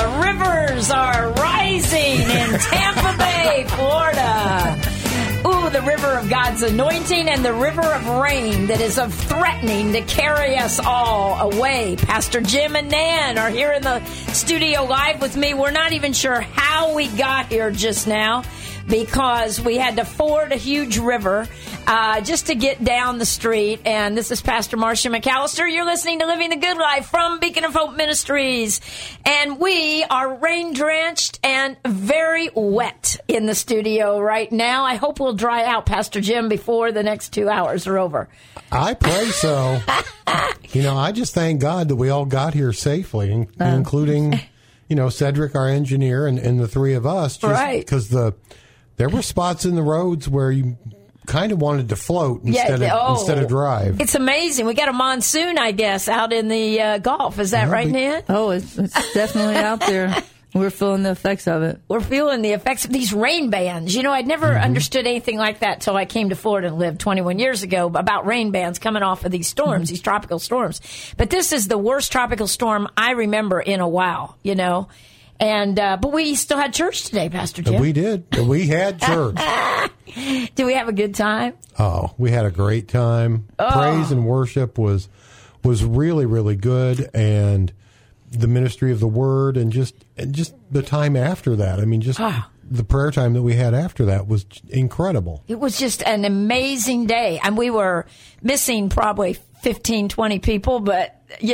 rivers are rising in Tampa Bay, Florida. Ooh, the river of God's anointing and the river of rain that is threatening to carry us all away. Pastor Jim and Nan are here in the studio live with me. We're not even sure how we got here just now, because we had to ford a huge river just to get down the street. And this is Pastor Marcia McAllister. You're listening to Living the Good Life from Beacon of Hope Ministries. And we are rain-drenched and very wet in the studio right now. I hope we'll dry out, Pastor Jim, before the next 2 hours are over. I pray so. I just thank God that we all got here safely, including, Cedric, our engineer, and the three of us. Right. Because there were spots in the roads where you kind of wanted to float instead of drive. It's amazing. We got a monsoon, I guess, out in the Gulf. Is that right, Nan? Oh, it's definitely out there. We're feeling the effects of it. We're feeling the effects of these rain bands. I'd never understood anything like that till I came to Florida and lived 21 years ago, about rain bands coming off of these storms, these tropical storms. But this is the worst tropical storm I remember in a while, And but we still had church today, Pastor Jim. We did. We had church. Did we have a good time? Oh, we had a great time. Praise and worship was really, really good, and the ministry of the word, and just the time after that. I mean, just the prayer time that we had after that was incredible. It was just an amazing day, and we were missing probably 15, 20 people, but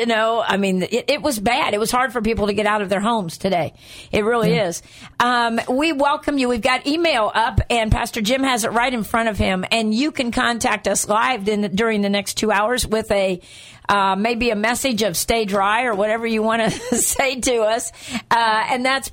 it was bad. It was hard for people to get out of their homes today. It really is. We welcome you. We've got email up, and Pastor Jim has it right in front of him, and you can contact us live during the next 2 hours with maybe a message of stay dry or whatever you want to say to us. And that's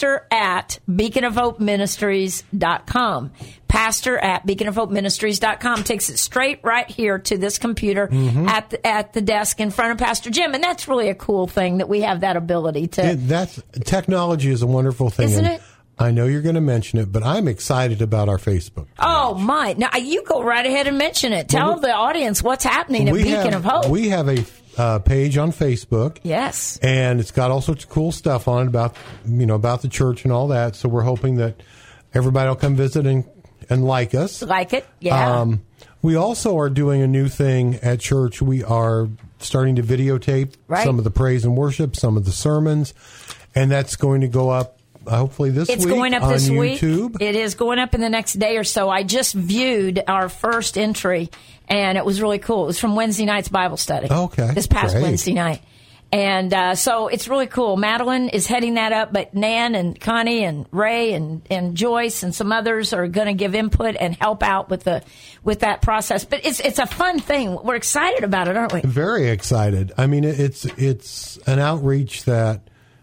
pastor@beaconofhopeministries.com. pastor@beaconofhopeministries.com takes it straight right here to this computer at the desk in front of Pastor Jim. And that's really a cool thing that we have that ability to. Technology is a wonderful thing. Isn't it? I know you're going to mention it, but I'm excited about our Facebook page. Oh, my. Now, you go right ahead and mention it. Tell the audience what's happening at Beacon of Hope. We have a page on Facebook. Yes. And it's got all sorts of cool stuff on it about the church and all that. So we're hoping that everybody will come visit and like us. Like it, yeah. We also are doing a new thing at church. We are starting to videotape some of the praise and worship, some of the sermons, and that's going to go up hopefully this week. It's going up this week. YouTube. It is going up in the next day or so. I just viewed our first entry, and it was really cool. It was from Wednesday night's Bible study. Okay. This past Great. Wednesday night. And so it's really cool. Madeline is heading that up, but Nan and Connie and Ray and Joyce and some others are going to give input and help out with that process. But it's a fun thing. We're excited about it, aren't we? Very excited. I mean, it's an outreach that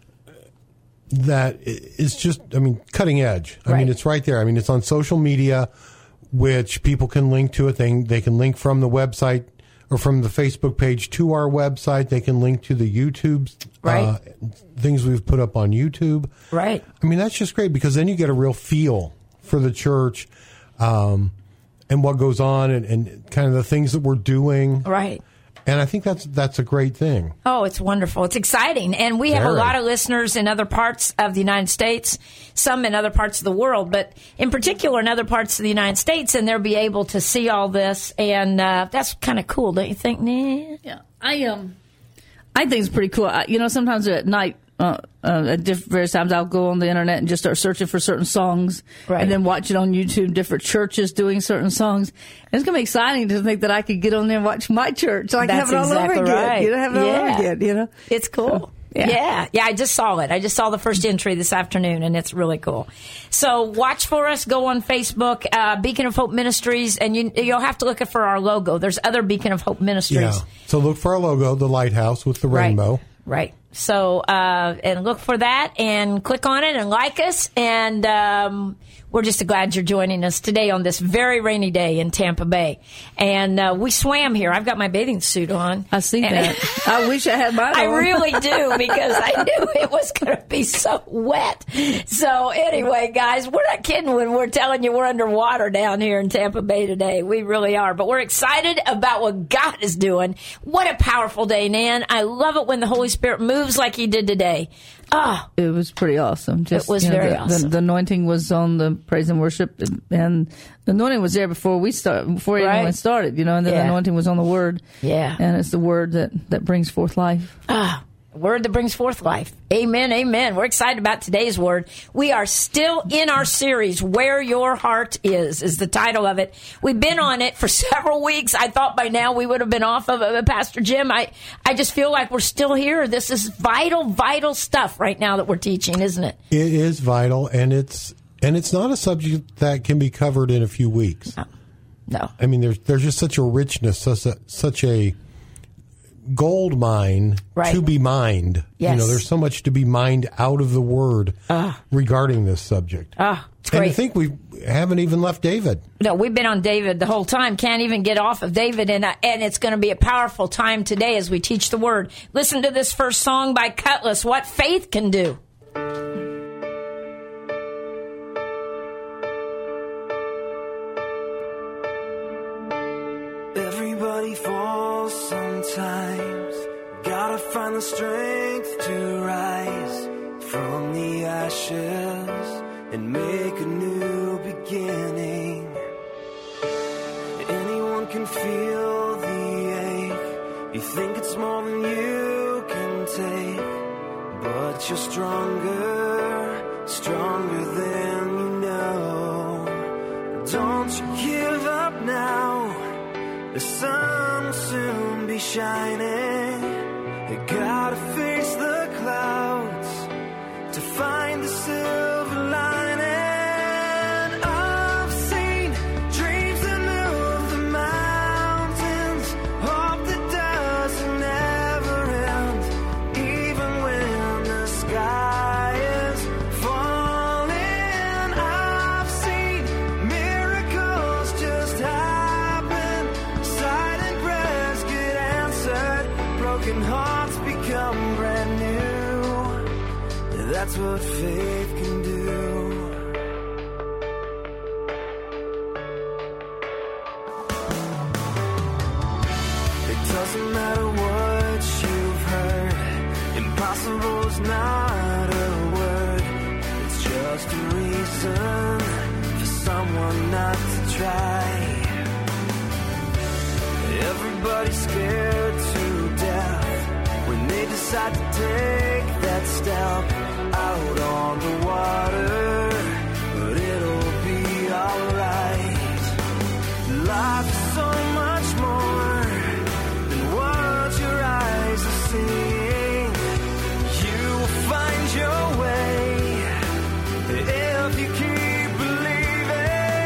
is just, cutting edge. I mean, it's right there. I mean, it's on social media, which people can link to it. They can link from the website or from the Facebook page to our website. They can link to the YouTube things we've put up on YouTube. Right. I mean, that's just great because then you get a real feel for the church and what goes on and kind of the things that we're doing. Right. And I think that's a great thing. Oh, it's wonderful. It's exciting. And we have a lot of listeners in other parts of the United States, some in other parts of the world, but in particular in other parts of the United States, and they'll be able to see all this. And that's kind of cool, don't you think, Nan? Yeah. I think it's pretty cool. Sometimes at night, at various times, I'll go on the internet and just start searching for certain songs, and then watch it on YouTube. Different churches doing certain songs. And it's gonna be exciting to think that I could get on there and watch my church. So I can have it all over again. Have it all over again. It's cool. Yeah. I just saw it. I just saw the first entry this afternoon, and it's really cool. So watch for us. Go on Facebook, Beacon of Hope Ministries, and you'll have to look for our logo. There's other Beacon of Hope Ministries. Yeah. So look for our logo, the lighthouse with the rainbow. Right. So, and look for that and click on it and like us. And we're just glad you're joining us today on this very rainy day in Tampa Bay. And we swam here. I've got my bathing suit on. I see that. I wish I had mine on. I really do, because I knew it was going to be so wet. So anyway, guys, we're not kidding when we're telling you we're underwater down here in Tampa Bay today. We really are. But we're excited about what God is doing. What a powerful day, Nan. I love it when the Holy Spirit moves like he did today. It was pretty awesome. It was very awesome. The anointing was on the praise and worship, and the anointing was there before anyone started, and then the anointing was on the word. Yeah. And it's the word that brings forth life. Word that brings forth life. Amen, amen. We're excited about today's word. We are still in our series, Where Your Heart is the title of it. We've been on it for several weeks. I thought by now we would have been off of it, Pastor Jim. I just feel like we're still here. This is vital stuff right now that we're teaching, isn't it? It is vital, and it's not a subject that can be covered in a few weeks. No. I mean, there's just such a richness, such a gold mine to be mined. Yes. There's so much to be mined out of the word regarding this subject. It's great. And I think we haven't even left David. No, we've been on David the whole time. Can't even get off of David, and it's going to be a powerful time today as we teach the word. Listen to this first song by Cutlass, What Faith Can Do. Everybody falls sometimes. Gotta find the strength to rise from the ashes and make a new beginning. Anyone can feel the ache. You think it's more than you can take, but you're stronger than you know. Don't you give up now. The sun will soon be shining. You gotta face the clouds to find the silver lining. I've seen dreams that move the mountains, hope that doesn't ever end, even when the sky is falling. I've seen miracles just happen, silent prayers get answered, broken hearts become brand new. That's what faith can do. It doesn't matter what you've heard, impossible is not a word. It's just a reason for someone not to try. Everybody's scared to death when they decide to take that step out on the water, but it'll be alright. Life is so much more than what your eyes are seeing. You will find your way if you keep believing.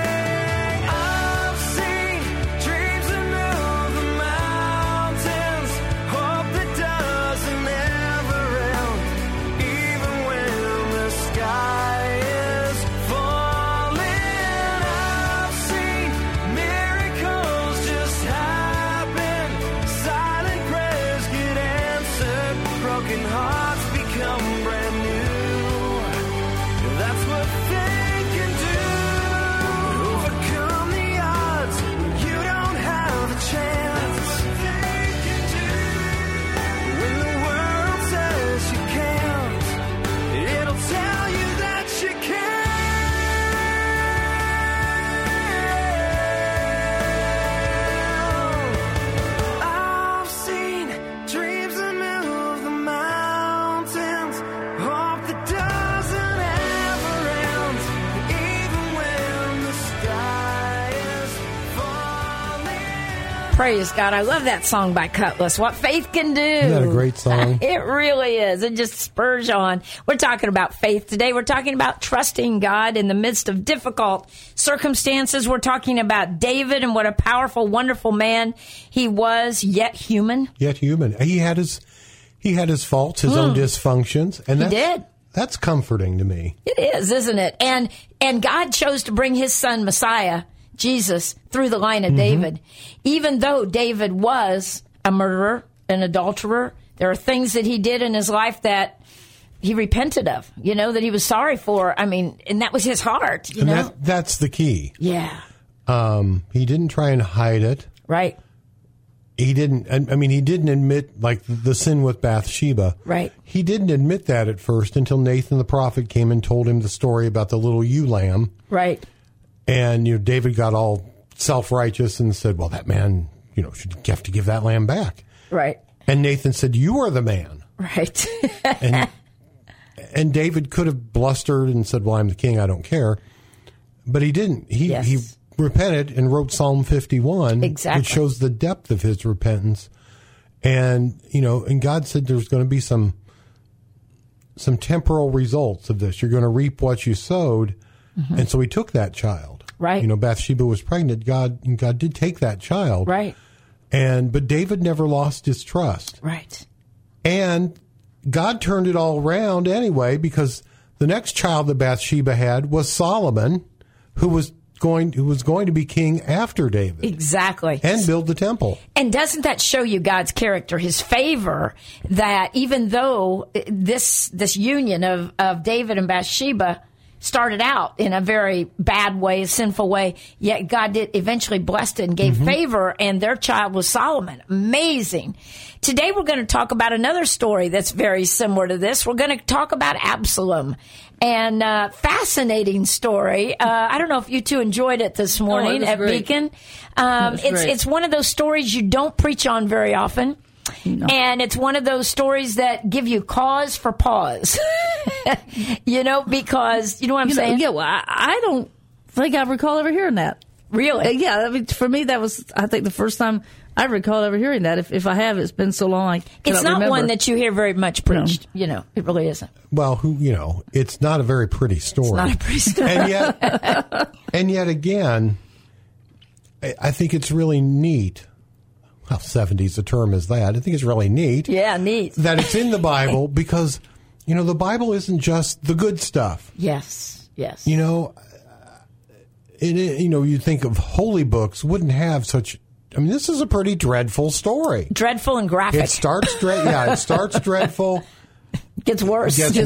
I've seen dreams that move the mountains, hope that doesn't ever end, even when the sky is falling. I've seen miracles just happen, silent prayers get answered, broken hearts become brand new. That's what faith can do. Overcome the odds when you don't have a chance. When the world says you can't, it'll tell you that you can. I've seen dreams that move the mountains, hope that doesn't ever end, even when the sky is falling. Praise God. I love that song by Cutlass, What Faith Can Do. Isn't that a great song? It really is. It just spurs you on. We're talking about faith today. We're talking about trusting God in the midst of difficult circumstances. We're talking about David and what a powerful, wonderful man he was, yet human. Yet human. He had his faults, his own dysfunctions, and He did. That's comforting to me. It is, isn't it? And God chose to bring his son, Messiah, Jesus, through the line of David. Even though David was a murderer, an adulterer, there are things that he did in his life that he repented of, that he was sorry for. I mean, and that was his heart, you know? That's the key. Yeah. He didn't try and hide it. Right. he didn't admit, like, the sin with Bathsheba. Right. He didn't admit that at first until Nathan the prophet came and told him the story about the little ewe lamb. Right. And, David got all self-righteous and said, well, that man, should have to give that lamb back. Right. And Nathan said, you are the man. Right. and David could have blustered and said, well, I'm the king, I don't care. But he didn't. He repented and wrote Psalm 51, exactly, which shows the depth of his repentance. And, and God said there's going to be some temporal results of this. You're going to reap what you sowed. Mm-hmm. And so he took that child. Right. Bathsheba was pregnant. God did take that child. Right. But David never lost his trust. Right. And God turned it all around anyway, because the next child that Bathsheba had was Solomon, who was going to be king after David. Exactly. And build the temple. And doesn't that show you God's character, his favor, that even though this union of David and Bathsheba started out in a very bad way, a sinful way, yet God did eventually blessed it and gave favor, and their child was Solomon. Amazing. Today we're going to talk about another story that's very similar to this. We're going to talk about Absalom. And fascinating story. I don't know if you two enjoyed it this morning at great. Beacon. It's one of those stories you don't preach on very often. No. And it's one of those stories that give you cause for pause. Because, you know what I'm saying? Yeah, well, I don't think I recall ever hearing that. Really? Yeah, I mean, for me, that was, I think, the first time I recall ever hearing that. If I have, it's been so long, I cannot It's not remember. one that you hear very much preached. No. It really isn't. Well, it's not a very pretty story. It's not a pretty story. And yet again, I think it's really neat. Well, 70s a term is that. I think it's really neat. Yeah, neat. That it's in the Bible because, the Bible isn't just the good stuff. Yes. You think of holy books wouldn't have such. I mean, this is a pretty dreadful story. Dreadful and graphic. It starts dreadful. Gets worse. But,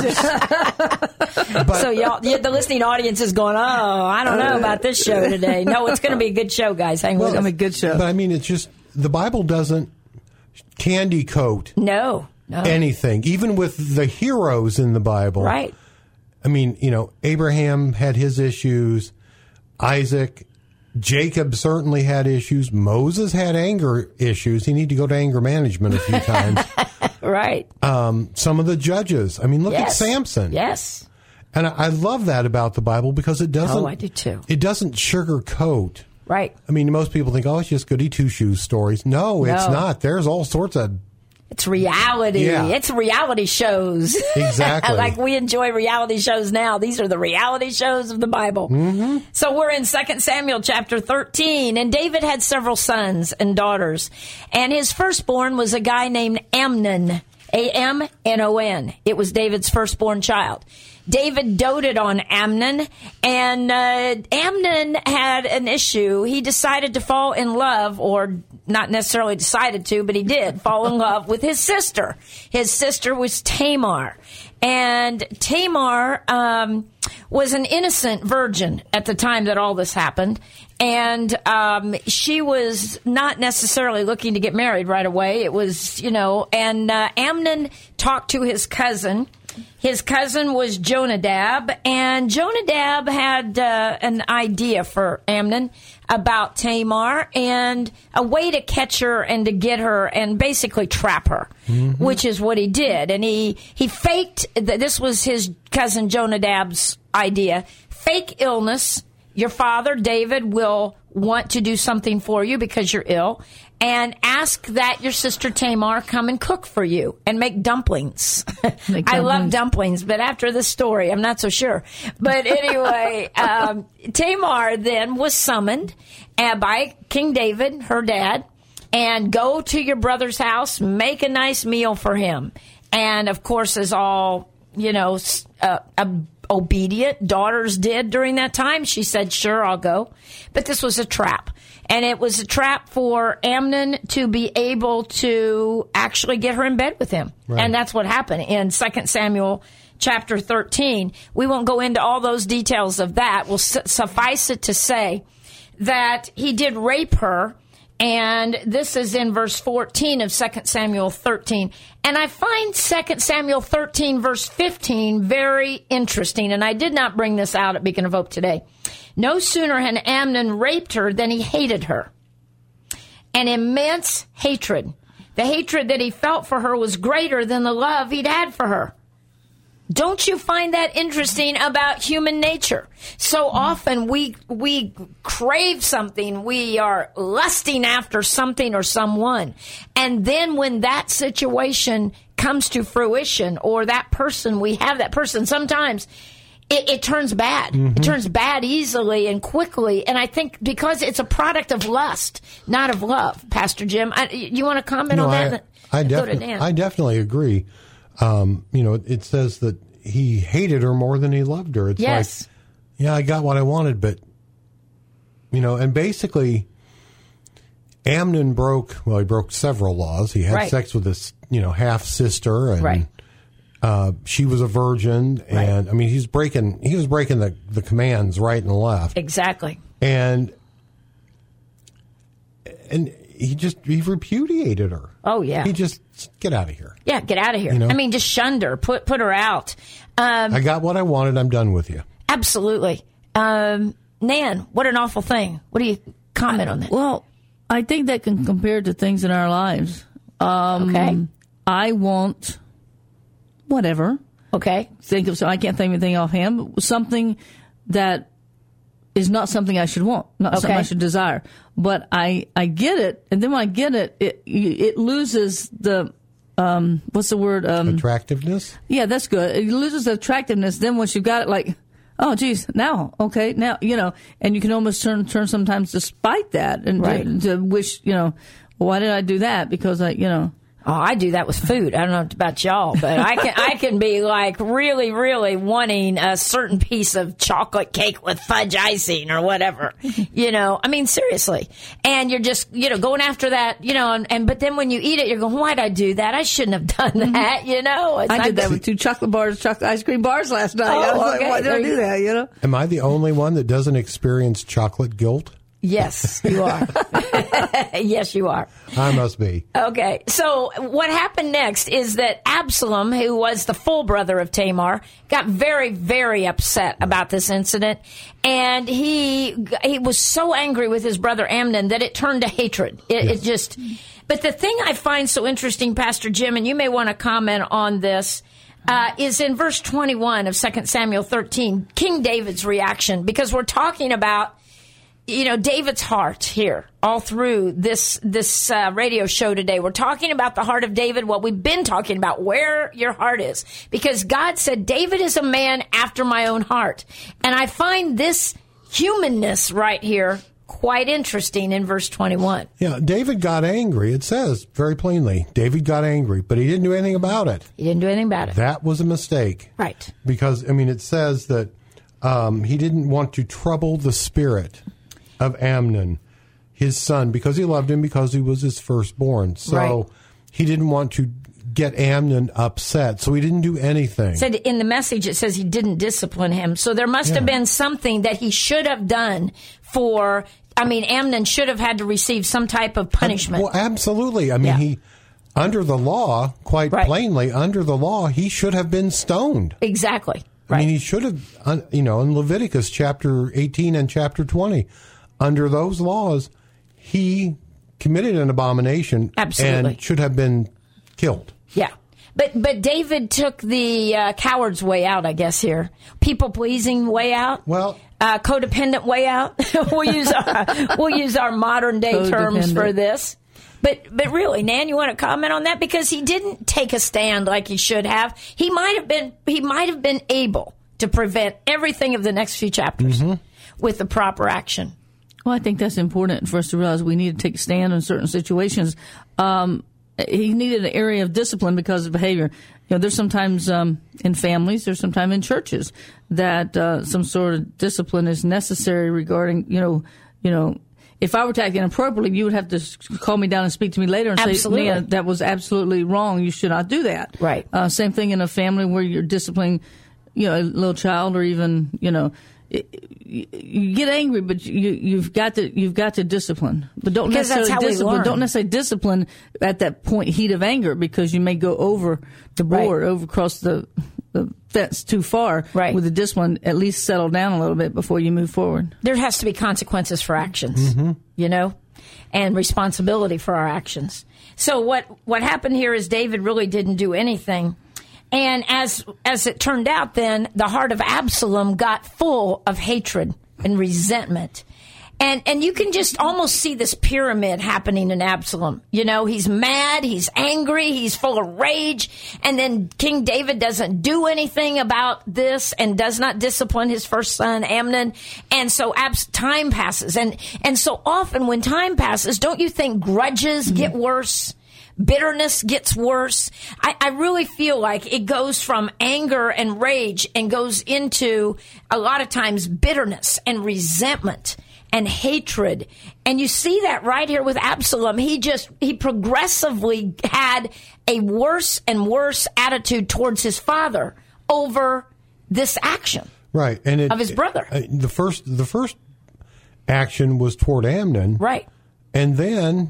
so the listening audience is going, I don't know about this show today. No, it's going to be a good show, guys. Hang with us. It's going to be a good show. But I mean, it's just, the Bible doesn't candy coat anything, even with the heroes in the Bible. Right. I mean, Abraham had his issues, Isaac, Jacob certainly had issues, Moses had anger issues. He needed to go to anger management a few times. Right. Some of the judges. I mean, look at Samson. Yes. And I love that about the Bible because it doesn't. Oh, I do too. It doesn't sugarcoat. Right. I mean, most people think, it's just goody two-shoes stories. No, it's not. There's all sorts of. It's reality. Yeah. It's reality shows. Exactly. Like we enjoy reality shows now. These are the reality shows of the Bible. Mm-hmm. So we're in 2 Samuel chapter 13. And David had several sons and daughters. And his firstborn was a guy named Amnon. Amnon. It was David's firstborn child. David doted on Amnon, and Amnon had an issue. He decided to fall in love, or not necessarily decided to, but he did fall in love with his sister. His sister was Tamar. And Tamar was an innocent virgin at the time that all this happened. And she was not necessarily looking to get married right away. It was, and Amnon talked to his cousin. His cousin was Jonadab, and Jonadab had an idea for Amnon about Tamar and a way to catch her and to get her and basically trap her, which is what he did. And he faked, this was his cousin Jonadab's idea, fake illness. Your father, David, will want to do something for you because you're ill, and ask that your sister Tamar come and cook for you and make dumplings. I love dumplings, but after this story, I'm not so sure. But anyway, Tamar then was summoned by King David, her dad, and go to your brother's house, make a nice meal for him. And, of course, as all, obedient daughters did during that time, she said, sure, I'll go. But this was a trap. And it was a trap for Amnon to be able to actually get her in bed with him. Right. And that's what happened in 2 Samuel chapter 13. We won't go into all those details of that. We'll suffice it to say that he did rape her And this is in verse 14 of 2 Samuel 13. And I find 2 Samuel 13, verse 15, very interesting. And I did not bring this out at Beacon of Hope today. No sooner had Amnon raped her than he hated her. An immense hatred. The hatred that he felt for her was greater than the love he'd had for her. Don't you find that interesting about human nature? So often we crave something. We are lusting after something or someone. And then when that situation comes to fruition, or that person, we have that person, sometimes it turns bad. Mm-hmm. It turns bad easily and quickly. And I think because it's a product of lust, not of love. Pastor Jim, you want to comment on that? I definitely agree. It says that he hated her more than he loved her. It's like, yeah, I got what I wanted, but, and basically Amnon broke several laws. He had sex with his, half sister, and she was a virgin, and he was breaking the commands right and left. Exactly. And he repudiated her. Oh, yeah. He just, get out of here. Yeah, get out of here. Just shunned her, put her out. I got what I wanted. I'm done with you. Absolutely. Nan, what an awful thing. What do you comment on that? Well, I think that can compare to things in our lives. Okay. I want whatever. Okay. I can't think of anything offhand, but something that is not something I should want, not something I should desire. But I get it, and then when I get it, it loses the, what's the word? Attractiveness? Yeah, that's good. It loses the attractiveness. Then once you've got it, like, oh, geez, now, and you can almost turn sometimes despite that, and to wish, why did I do that? Because Oh, I do that with food. I don't know about y'all, but I can be like really, really wanting a certain piece of chocolate cake with fudge icing or whatever. Seriously. And you're just, going after that, but then when you eat it, you're going, why'd I do that? I shouldn't have done that, I did that with 2 chocolate ice cream bars last night. I was like, why did I do that, Am I the only one that doesn't experience chocolate guilt? Yes, you are. Yes, you are. I must be. Okay. So what happened next is that Absalom, who was the full brother of Tamar, got very, very upset about this incident. And he was so angry with his brother Amnon that it turned to hatred. But the thing I find so interesting, Pastor Jim, and you may want to comment on this, is in verse 21 of 2 Samuel 13, King David's reaction, because we're talking about David's heart here all through this radio show today. We're talking about the heart of David, what we've been talking about, where your heart is. Because God said, David is a man after my own heart. And I find this humanness right here quite interesting in verse 21. Yeah, David got angry. It says very plainly, David got angry, but he didn't do anything about it. He didn't do anything about it. That was a mistake. Right. Because, it says that he didn't want to trouble the spirit of Amnon, his son, because he loved him, because he was his firstborn. So he didn't want to get Amnon upset, so he didn't do anything. Said in the message, it says he didn't discipline him. So there must have been something that he should have done Amnon should have had to receive some type of punishment. Well, absolutely. He, under the law, quite plainly, under the law, he should have been stoned. Exactly. He should have, in Leviticus chapter 18 and chapter 20, under those laws, he committed an abomination and should have been killed. Yeah. But David took the coward's way out, I guess, here. People-pleasing way out. Well, codependent way out. we'll use our modern-day terms for this. But really, Nan, you want to comment on that? Because he didn't take a stand like he should have. He might have been able to prevent everything of the next few chapters with the proper action. Well, I think that's important for us to realize we need to take a stand in certain situations. He needed an area of discipline because of behavior. There's sometimes in families, there's sometimes in churches that some sort of discipline is necessary regarding, if I were to act inappropriately, you would have to call me down and speak to me later and say, man, that was absolutely wrong. You should not do that. Right. Same thing in a family where you're disciplining, a little child, or even, you get angry, but you've got to discipline, but don't because necessarily discipline. Don't necessarily discipline at that point, heat of anger, because you may go over the board, over across the fence too far. Right. With the discipline, at least settle down a little bit before you move forward. There has to be consequences for actions, and responsibility for our actions. So what happened here is David really didn't do anything. And as it turned out, then the heart of Absalom got full of hatred and resentment. And you can just almost see this pyramid happening in Absalom. He's mad, he's angry, he's full of rage. And then King David doesn't do anything about this and does not discipline his first son, Amnon. And so time passes. And so often when time passes, don't you think grudges get worse? Bitterness gets worse. I really feel like it goes from anger and rage and goes into, a lot of times, bitterness and resentment and hatred. And you see that right here with Absalom. He progressively had a worse and worse attitude towards his father over this action. Right. And of his brother. The first action was toward Amnon. Right. And then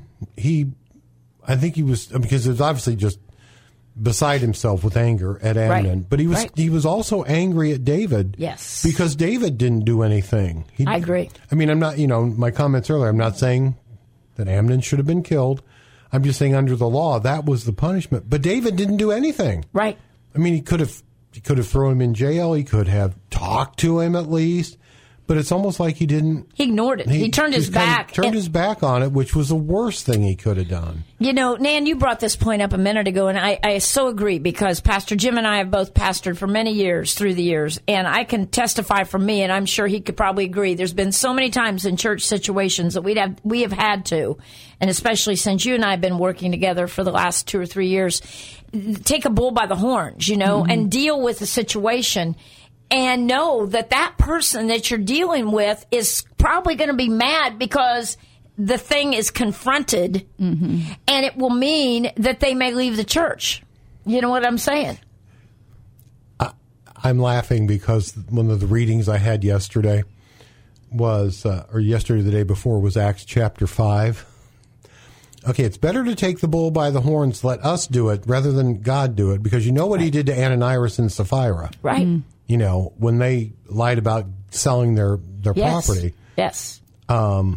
I think he was, because it was obviously just beside himself with anger at Amnon. Right. But he was also angry at David. Yes. Because David didn't do anything. I agree. I mean, I'm not, my comments earlier, I'm not saying that Amnon should have been killed. I'm just saying under the law, that was the punishment. But David didn't do anything. Right. I mean, he could have thrown him in jail. He could have talked to him at least. But it's almost like he didn't. He ignored it. He turned his back. Turned his back on it, which was the worst thing he could have done. Nan, you brought this point up a minute ago, and I so agree, because Pastor Jim and I have both pastored for many years through the years, and I can testify for me, and I'm sure he could probably agree. There's been so many times in church situations that we have had to, and especially since you and I have been working together for the last 2 or 3 years, take a bull by the horns, and deal with the situation. And know that person that you're dealing with is probably going to be mad because the thing is confronted, and it will mean that they may leave the church. You know what I'm saying? I'm laughing because one of the readings I had yesterday was, or yesterday or the day before, was Acts chapter 5. Okay, it's better to take the bull by the horns, let us do it, rather than God do it, because you know what he did to Ananias and Sapphira. Right. When they lied about selling their property. Yes. But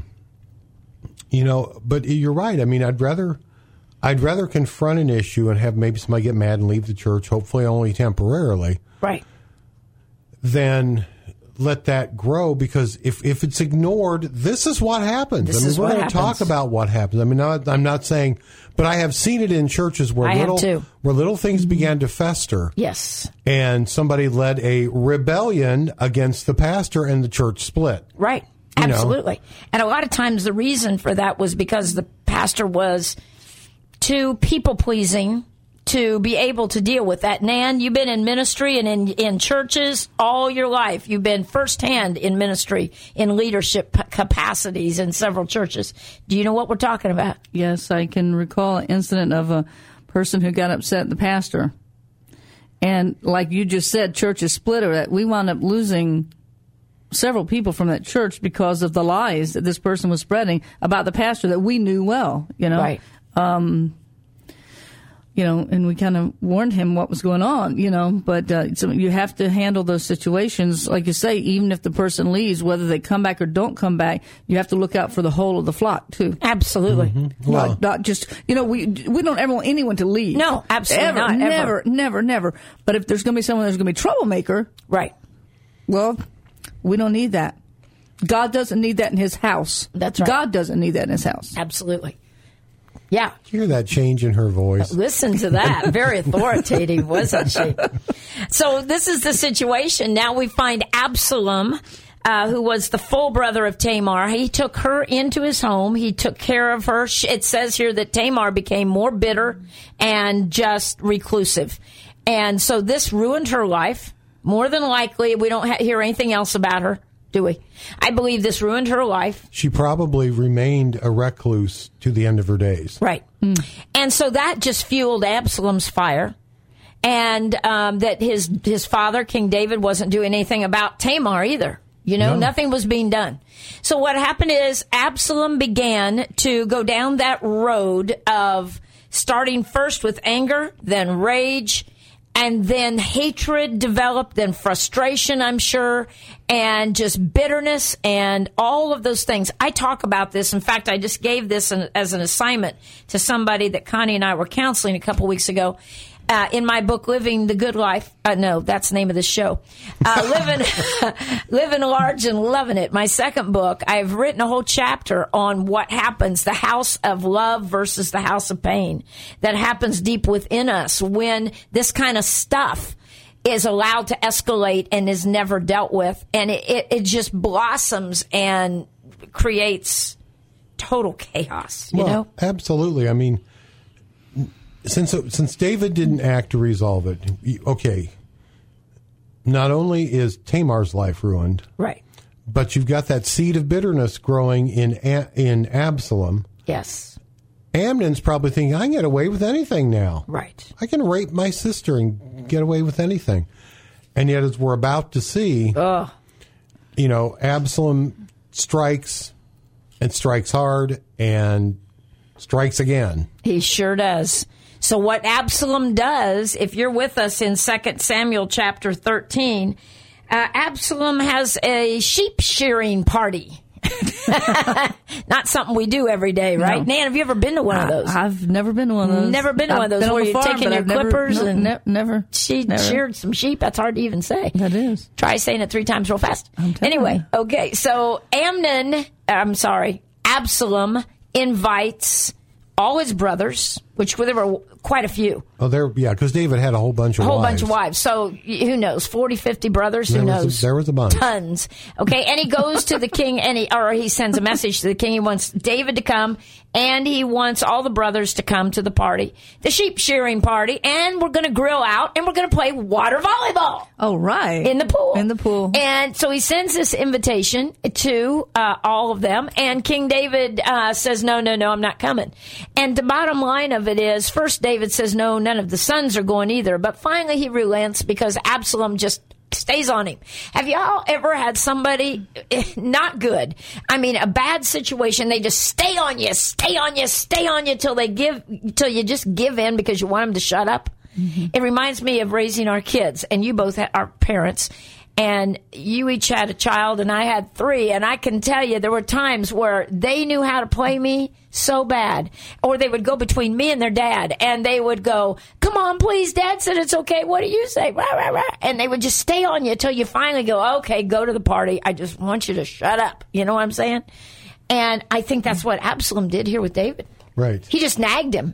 you're right. I mean, I'd rather confront an issue and have maybe somebody get mad and leave the church, hopefully only temporarily. Right. Than let that grow, because if it's ignored, this is what happens. We're going to talk about what happens. I mean, I'm not saying, but I have seen it in churches where little things began to fester. Yes. And somebody led a rebellion against the pastor and the church split. Right. Absolutely. And a lot of times the reason for that was because the pastor was too people-pleasing to be able to deal with that. Nan, you've been in ministry and in churches all your life. You've been firsthand in ministry, in leadership capacities in several churches. Do you know what we're talking about? Yes, I can recall an incident of a person who got upset at the pastor. And like you just said, churches split, or that we wound up losing several people from that church because of the lies that this person was spreading about the pastor that we knew well, Right. And we kind of warned him what was going on, but so you have to handle those situations. Like you say, even if the person leaves, whether they come back or don't come back, you have to look out for the whole of the flock, too. Absolutely. Mm-hmm. Well, not just, we don't ever want anyone to leave. No, absolutely ever, not. Never, ever. never, never. But if there's going to be someone that's going to be a troublemaker. Right. Well, we don't need that. God doesn't need that in his house. That's right. God doesn't need that in his house. Absolutely. Yeah. Did you hear that change in her voice? Listen to that. Very authoritative, wasn't she? So this is the situation. Now we find Absalom, who was the full brother of Tamar. He took her into his home. He took care of her. It says here that Tamar became more bitter and just reclusive. And so this ruined her life. More than likely, we don't hear anything else about her, do we? I believe this ruined her life. She probably remained a recluse to the end of her days. Right. And so that just fueled Absalom's fire. And that his father, King David, wasn't doing anything about Tamar either. Nothing was being done. So what happened is Absalom began to go down that road of starting first with anger, then rage, and then hatred developed, then frustration, I'm sure, and just bitterness and all of those things. I talk about this. In fact, I just gave this as an assignment to somebody that Connie and I were counseling a couple weeks ago. In my book, Living the Good Life. No, that's the name of the show. Living Large and Loving It. My second book, I've written a whole chapter on what happens, the house of love versus the house of pain, that happens deep within us when this kind of stuff is allowed to escalate and is never dealt with. And it just blossoms and creates total chaos, you know? Absolutely. I mean, Since David didn't act to resolve it, okay, not only is Tamar's life ruined, right, but you've got that seed of bitterness growing in Absalom. Yes. Amnon's probably thinking, I can get away with anything now. Right. I can rape my sister and get away with anything. And yet, as we're about to see, Absalom strikes and strikes hard and strikes again. He sure does. So what Absalom does, if you're with us in 2 Samuel chapter 13, Absalom has a sheep shearing party. Not something we do every day, right? No. Nan, have you ever been to one of those? I've never been to one of those. Never been to one of those where you're taking your clippers never. She sheared some sheep. That's hard to even say. That is. Try saying it 3 times real fast. Anyway, okay. So Absalom invites all his brothers, which there were quite a few. Oh, because David had a whole bunch of wives. A whole bunch of wives. So, who knows, 40, 50 brothers? Who knows? There was a bunch. Tons. Okay, and he goes to the king, or he sends a message to the king. He wants David to come, and he wants all the brothers to come to the party, the sheep shearing party, and we're going to grill out, and we're going to play water volleyball. Oh, right. In the pool. In the pool. And so he sends this invitation to all of them, and King David says, no, I'm not coming. And the bottom line of it is, first David says, no, none of the sons are going either. But finally he relents because Absalom just stays on him. Have y'all ever had somebody not good? I mean, a bad situation. They just stay on you till you just give in because you want them to shut up. Mm-hmm. It reminds me of raising our kids, and you both are parents. And you each had a child, and I had 3. And I can tell you there were times where they knew how to play me so bad. Or they would go between me and their dad, and they would go, come on, please, Dad said it's okay. What do you say? Rah, rah, rah. And they would just stay on you until you finally go, okay, go to the party. I just want you to shut up. You know what I'm saying? And I think that's what Absalom did here with David. Right. He just nagged him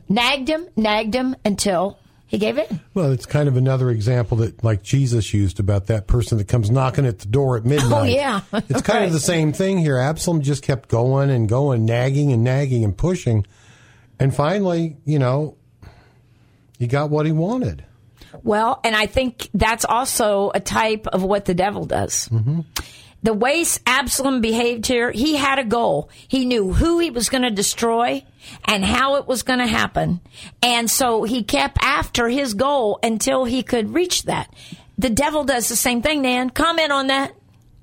until he gave in. Well, it's kind of another example that, like Jesus used about that person that comes knocking at the door at midnight. Oh, yeah. It's kind of the same thing here. Absalom just kept going and going, nagging and pushing. And finally, he got what he wanted. Well, and I think that's also a type of what the devil does. Mm-hmm. The way Absalom behaved here, he had a goal. He knew who he was going to destroy and how it was going to happen. And so he kept after his goal until he could reach that. The devil does the same thing, Nan. Comment on that,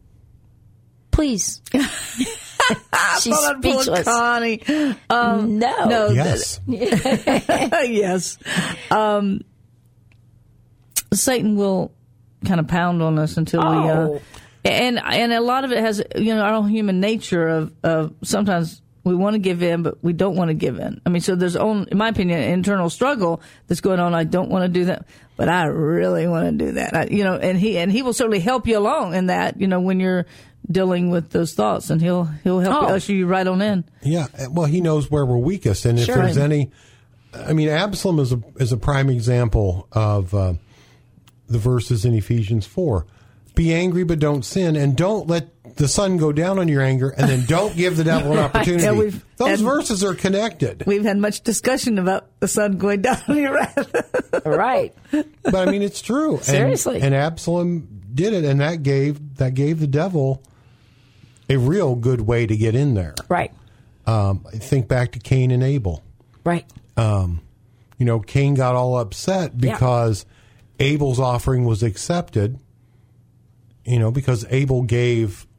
please. She's speechless. Connie. No. Yes. Yes. Satan will kind of pound on us until we... And a lot of it has, our own human nature of sometimes we want to give in, but we don't want to give in. I mean, so there's, in my opinion, an internal struggle that's going on. I don't want to do that, but I really want to do that. And he will certainly help you along in that, when you're dealing with those thoughts, and he'll help you usher you right on in. Yeah. Well, he knows where we're weakest. And if there's any, Absalom is a prime example of the verses in Ephesians 4. Be angry, but don't sin, and don't let the sun go down on your anger, and then don't give the devil an opportunity. Those verses are connected. We've had much discussion about the sun going down on your wrath. Right. But it's true. Seriously. And Absalom did it, and that gave the devil a real good way to get in there. Right. Think back to Cain and Abel. Right. Cain got all upset because Abel's offering was accepted. Because Abel gave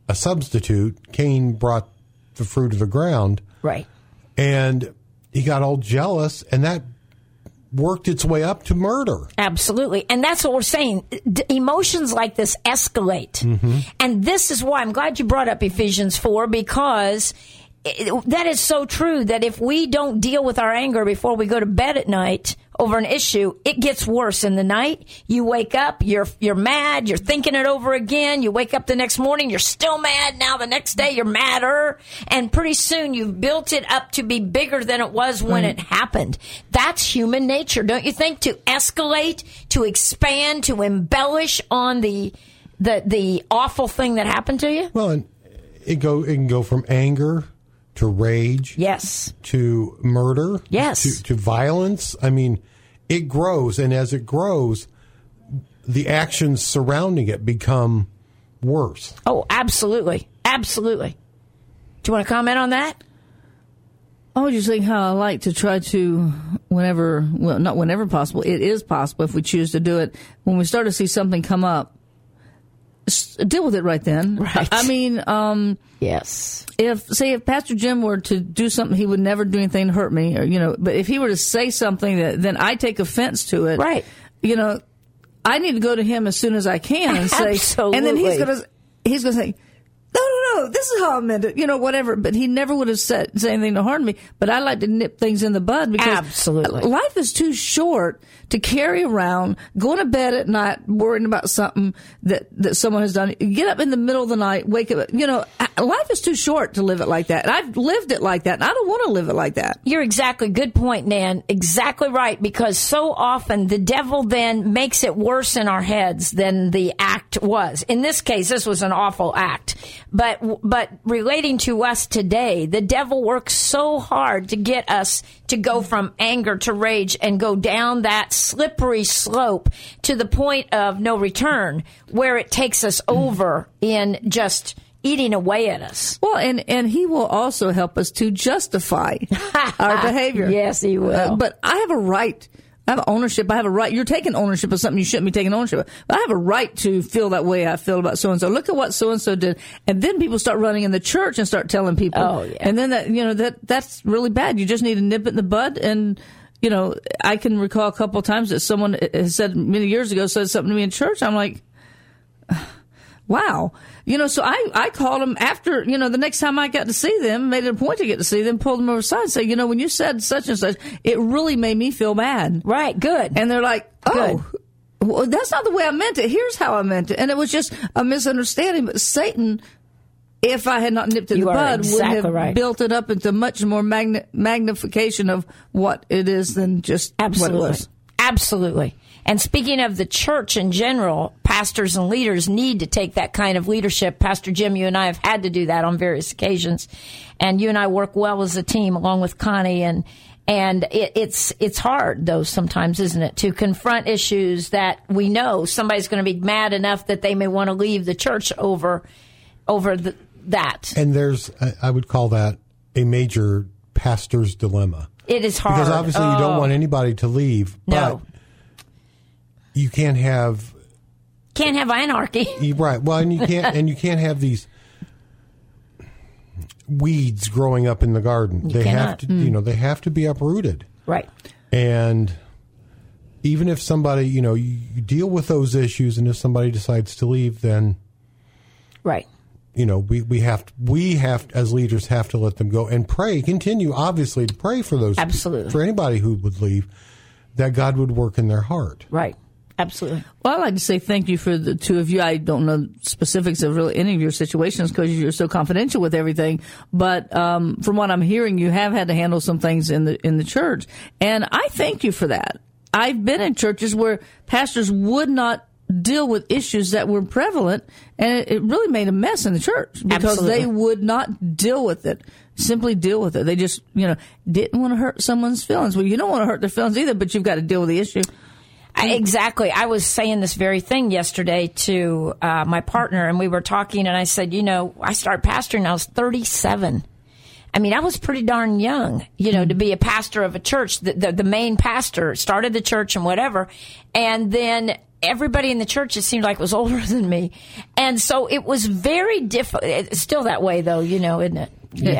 a substitute. Cain brought the fruit of the ground. Right. And he got all jealous, and that worked its way up to murder. Absolutely. And that's what we're saying. Emotions like this escalate. Mm-hmm. And this is why I'm glad you brought up Ephesians 4, because that is so true, that if we don't deal with our anger before we go to bed at night over an issue, it gets worse in the night. You wake up, you're mad, you're thinking it over again. You wake up the next morning, you're still mad. Now the next day you're madder. And pretty soon you've built it up to be bigger than it was when it happened. That's human nature, don't you think? To escalate, to expand, to embellish on the awful thing that happened to you? Well, and it can go from anger to rage. Yes. To murder. Yes. To violence. I mean, it grows, and as it grows, the actions surrounding it become worse. Oh, absolutely. Absolutely. Do you want to comment on that? I was just saying how I like to try to, not whenever possible, it is possible if we choose to do it, when we start to see something come up, deal with it right then. Right. I mean, yes. If Pastor Jim were to do something, he would never do anything to hurt me, or, but if he were to say something that then I take offense to it, right. I need to go to him as soon as I can and say, absolutely. And then he's going to say, no, this is how I meant it, whatever. But he never would have said anything to harm me. But I like to nip things in the bud, because absolutely. Life is too short to carry around, going to bed at night worrying about something that someone has done. Get up in the middle of the night, wake up. Life is too short to live it like that. And I've lived it like that, and I don't want to live it like that. You're exactly, good point, Nan. Exactly right, because so often the devil then makes it worse in our heads than the act was. In this case, this was an awful act. But relating to us today, the devil works so hard to get us to go from anger to rage and go down that slippery slope to the point of no return, where it takes us over in just eating away at us. Well, and he will also help us to justify our behavior. Yes, he will. But I have a right. I have ownership. I have a right. You're taking ownership of something you shouldn't be taking ownership of. But I have a right to feel that way I feel about so-and-so. Look at what so-and-so did. And then people start running in the church and start telling people. Oh, yeah. And then that's really bad. You just need to nip it in the bud. And, I can recall a couple of times that someone has said many years ago, said something to me in church. I'm like, wow. So I called them after, the next time I got to see them, made it a point to get to see them, pulled them over aside and say, when you said such and such, it really made me feel bad. Right. Good. And they're like, oh, well, that's not the way I meant it. Here's how I meant it. And it was just a misunderstanding. But Satan, if I had not nipped it in the bud, would have built it up into much more magnification of what it is than just what it was. Absolutely. And speaking of the church in general, pastors and leaders need to take that kind of leadership. Pastor Jim, you and I have had to do that on various occasions. And you and I work well as a team along with Connie. And it's hard, though, sometimes, isn't it, to confront issues that we know somebody's going to be mad enough that they may want to leave the church over that. And I would call that a major pastor's dilemma. It is hard. Because obviously you don't want anybody to leave. No. But you can't have anarchy. Right. Well, and you can't have these weeds growing up in the garden. They have to, they have to be uprooted. Right. And even if somebody, you deal with those issues, and if somebody decides to leave, then right. We have as leaders have to let them go and continue obviously to pray for those. Absolutely. For anybody who would leave, that God would work in their heart. Right. Absolutely. Well, I'd like to say thank you for the two of you. I don't know specifics of really any of your situations because you're so confidential with everything. But from what I'm hearing, you have had to handle some things in the church, and I thank you for that. I've been in churches where pastors would not deal with issues that were prevalent, and it really made a mess in the church because they would not deal with it. Simply deal with it. They just, didn't want to hurt someone's feelings. Well, you don't want to hurt their feelings either, but you've got to deal with the issue. Exactly. I was saying this very thing yesterday to my partner, and we were talking, and I said, I started pastoring, I was 37. I mean, I was pretty darn young, to be a pastor of a church. The main pastor started the church and whatever. And then everybody in the church, it seemed like, was older than me. And so it was very difficult. It's still that way, though, isn't it?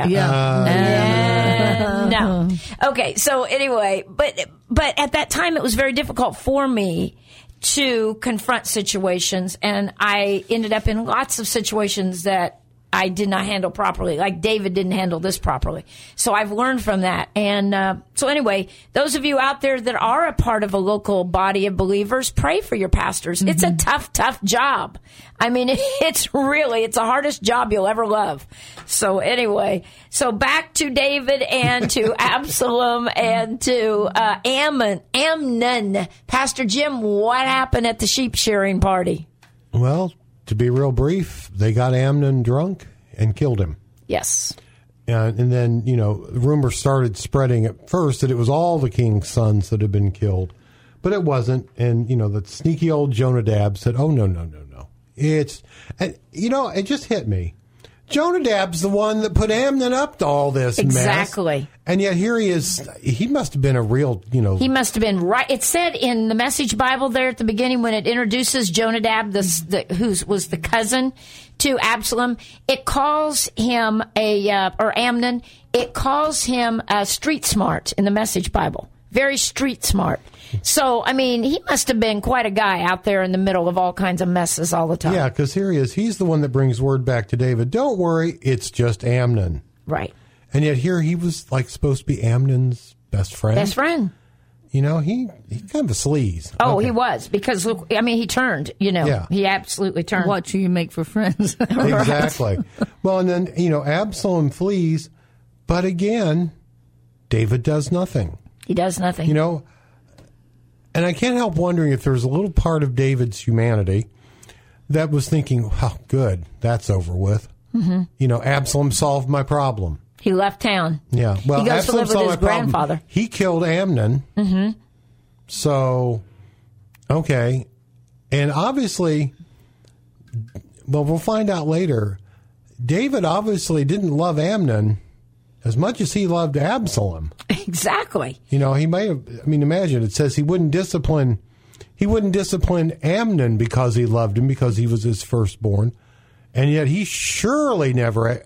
Yeah. No. Okay, so anyway, but at that time it was very difficult for me to confront situations, and I ended up in lots of situations that I did not handle properly, like David didn't handle this properly. So I've learned from that. And so anyway, those of you out there that are a part of a local body of believers, pray for your pastors. Mm-hmm. It's a tough job. I mean, it's the hardest job you'll ever love. So anyway, so back to David and to Absalom and to Amnon. Pastor Jim, what happened at the sheep shearing party? Well, to be real brief, they got Amnon drunk and killed him. Yes. And then, rumors started spreading at first that it was all the king's sons that had been killed. But it wasn't. And, the sneaky old Jonadab said, oh, no. It just hit me. Jonadab's the one that put Amnon up to all this mess. Exactly. And yet here he is. He must have been a real, He must have been right. It said in the Message Bible there at the beginning when it introduces Jonadab, who was the cousin to Absalom, it calls him Amnon, it calls him street smart in the Message Bible. Very street smart. So, I mean, he must have been quite a guy out there in the middle of all kinds of messes all the time. Yeah, because here he is. He's the one that brings word back to David. Don't worry, it's just Amnon. Right. And yet here he was supposed to be Amnon's best friend. Best friend. He kind of a sleaze. Oh, okay. He was. Because, look, I mean, he turned, Yeah. He absolutely turned. What you make for friends. Exactly. Well, and then, Absalom flees. But again, David does nothing. He does nothing. And I can't help wondering if there's a little part of David's humanity that was thinking, "Wow, good, that's over with." Mm-hmm. Absalom solved my problem. He left town. Yeah, well, he goes Absalom to live with his grandfather. He killed Amnon. Mm-hmm. So, okay, and obviously, well, we'll find out later. David obviously didn't love Amnon as much as he loved Absalom. Exactly. He may have, imagine, it says he wouldn't discipline Amnon because he loved him, because he was his firstborn. And yet he surely never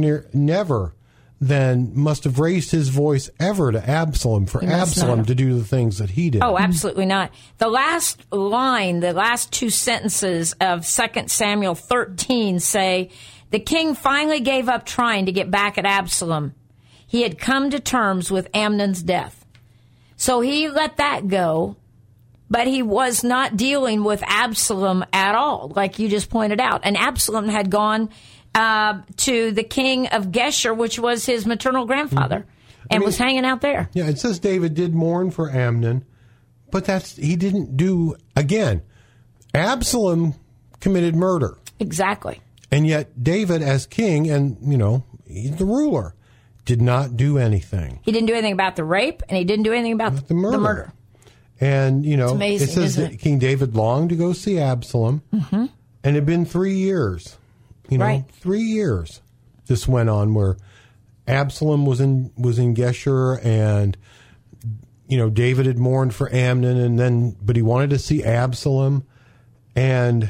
then must have raised his voice ever to Absalom for Absalom to do the things that he did. Oh, absolutely not. The last line, the last two sentences of 2 Samuel 13 say, the king finally gave up trying to get back at Absalom. He had come to terms with Amnon's death. So he let that go, but he was not dealing with Absalom at all, like you just pointed out. And Absalom had gone to the king of Geshur, which was his maternal grandfather, and was hanging out there. Yeah, it says David did mourn for Amnon, but he didn't do, again, Absalom committed murder. Exactly. And yet David, as king, and, he's the ruler, did not do anything. He didn't do anything about the rape, and he didn't do anything about the murder. And, it's amazing, it says that King David longed to go see Absalom, and it had been 3 years. 3 years this went on where Absalom was in Geshur, and, David had mourned for Amnon, but he wanted to see Absalom, and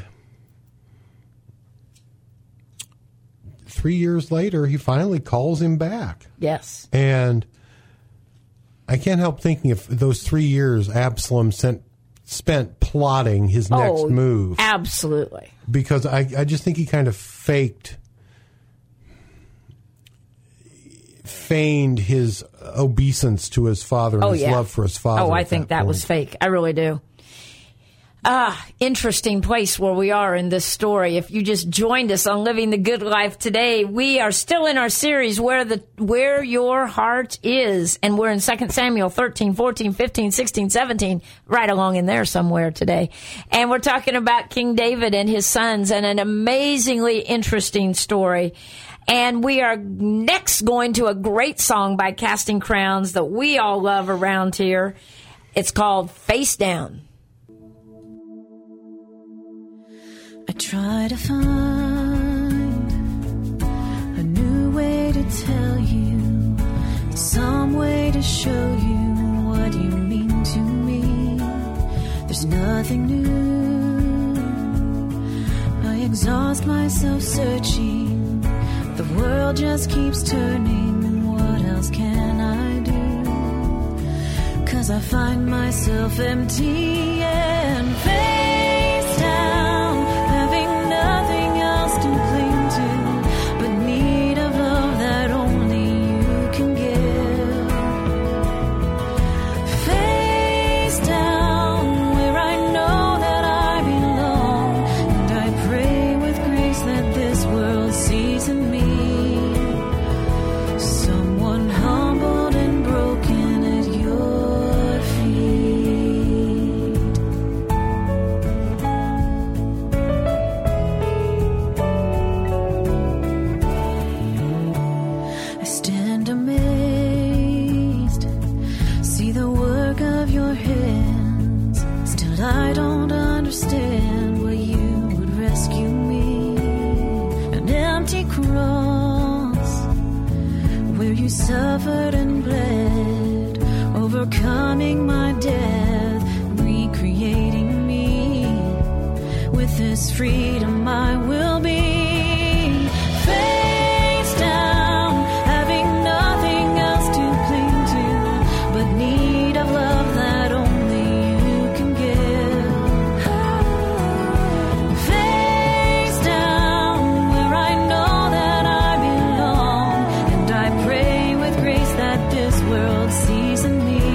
3 years later, he finally calls him back. Yes. And I can't help thinking if those 3 years Absalom spent plotting his next move. Absolutely. Because I just think he kind of feigned his obeisance to his father and his love for his father. Oh, I think that was fake. I really do. Interesting place where we are in this story. If you just joined us on Living the Good Life today, we are still in our series Where Your Heart Is, and we're in 2 Samuel 13, 14, 15, 16, 17, right along in there somewhere today. And we're talking about King David and his sons, and an amazingly interesting story. And we are next going to a great song by Casting Crowns that we all love around here. It's called Face Down. I try to find a new way to tell you, some way to show you what you mean to me. There's nothing new, I exhaust myself searching. The world just keeps turning. What else can I do? 'Cause I find myself empty and face down, having nothing else to cling to, but need of love that only you can give. Face down where I know that I belong, and I pray with grace that this world sees in me someone humbled and broken at your feet. I stand amazed, see the work of your hands. Still I don't understand why you would rescue me. An empty cross where you suffered and bled, overcoming my death, recreating me. With this freedom I will be face down, having nothing else to cling to, but need of love that only you can give. Face down where I know that I belong, and I pray with grace that this world sees in me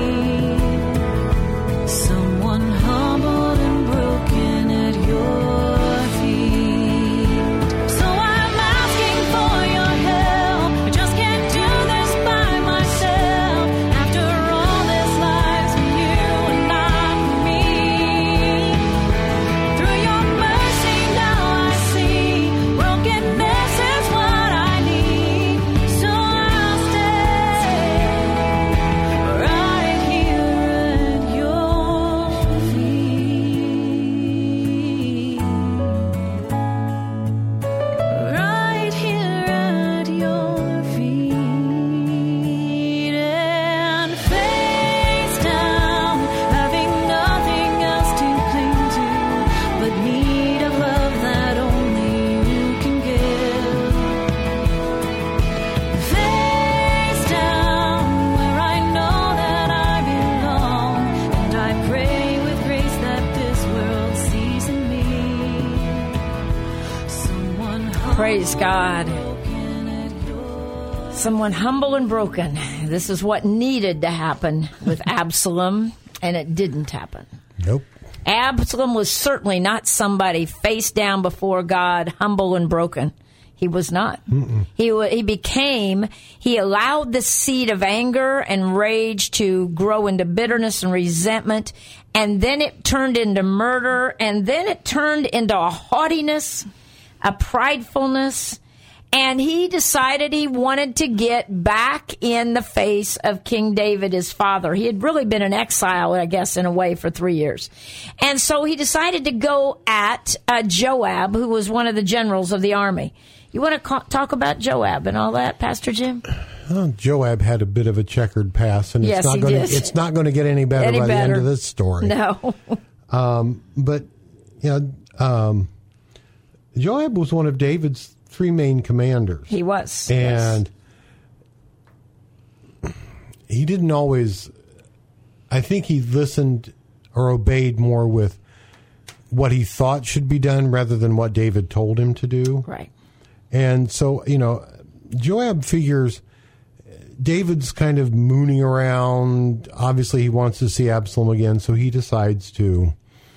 someone humbled and broken at your feet. So I'm asking for your help. I just can't do this by myself. After all, this life's for you and not for me. Through your mercy now I see brokenness is what I need. So I'll stay right here at your feet. Right here at your feet, and face down, having nothing else to cling to, but need of love that only you can give. Face down where I know that I belong, and I pray with grace that this world sees in me someone Praise God. broken at your Someone humble and broken. This is what needed to happen with Absalom, and it didn't happen. Nope. Absalom was certainly not somebody face down before God, humble and broken. He was not. He allowed the seed of anger and rage to grow into bitterness and resentment, and then it turned into murder, and then it turned into a haughtiness, a pridefulness, and he decided he wanted to get back in the face of King David, his father. He had really been in exile, I guess, in a way, for 3 years. And so he decided to go at Joab, who was one of the generals of the army. You want to talk about Joab and all that, Pastor Jim? Well, Joab had a bit of a checkered past, and Yes, it's he not going did. to. It's not going to get any better by the end of this story. No. But Joab was one of David's three main commanders. He was. And he didn't always, I think he listened or obeyed more with what he thought should be done rather than what David told him to do. Right. And so, Joab figures David's kind of mooning around. Obviously, he wants to see Absalom again, so he decides to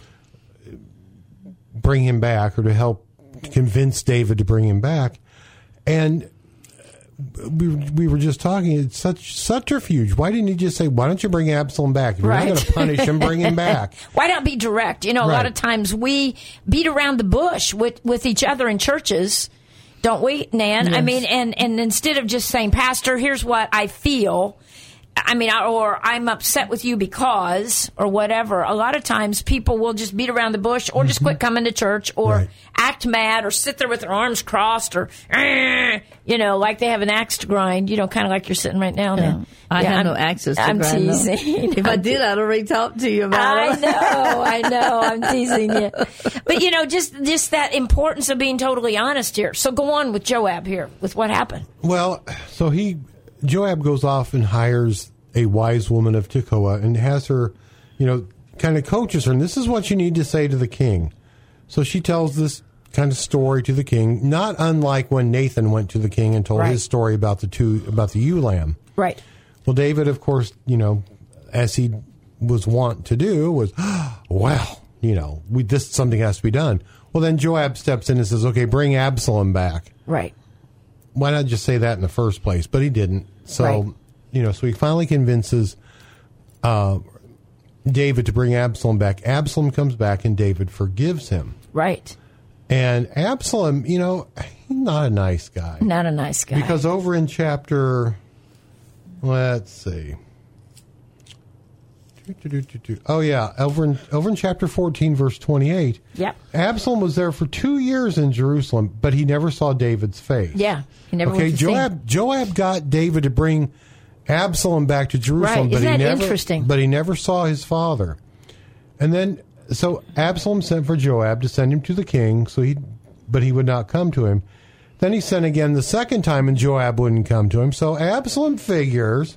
bring him back or to help convince David to bring him back. And we were just talking, it's such subterfuge. Why didn't he just say, why don't you bring Absalom back? If you're not going to punish him, bring him back. Why not be direct? A lot of times we beat around the bush with each other in churches, don't we, Nan? Yes. I mean, and instead of just saying, Pastor, here's what I feel, or I'm upset with you because, or whatever. A lot of times people will just beat around the bush or just quit coming to church or act mad or sit there with their arms crossed or, like they have an axe to grind, kind of like you're sitting right now. Yeah. I have no axes to grind. I'm teasing. If I did, I'd already talked to you about it. I know. I'm teasing you. But, just that importance of being totally honest here. So go on with Joab here, with what happened. Well, so Joab goes off and hires a wise woman of Tekoa and has her, kind of coaches her. And this is what you need to say to the king. So she tells this kind of story to the king, not unlike when Nathan went to the king and told his story about the ewe lamb. Right. Well, David, of course, as he was wont to do, was, something has to be done. Well, then Joab steps in and says, okay, bring Absalom back. Right. Why not just say that in the first place? But he didn't. So, so he finally convinces David to bring Absalom back. Absalom comes back and David forgives him. Right. And Absalom, he's not a nice guy. Not a nice guy. Because over in chapter, let's see. Oh, yeah. Over in chapter 14, verse 28. Yep. Absalom was there for 2 years in Jerusalem, but he never saw David's face. Yeah. He never went to see. Joab got David to bring Absalom back to Jerusalem, right. Isn't that interesting? But he never saw his father. And then, so Absalom sent for Joab to send him to the king, but he would not come to him. Then he sent again the second time, and Joab wouldn't come to him. So Absalom figures,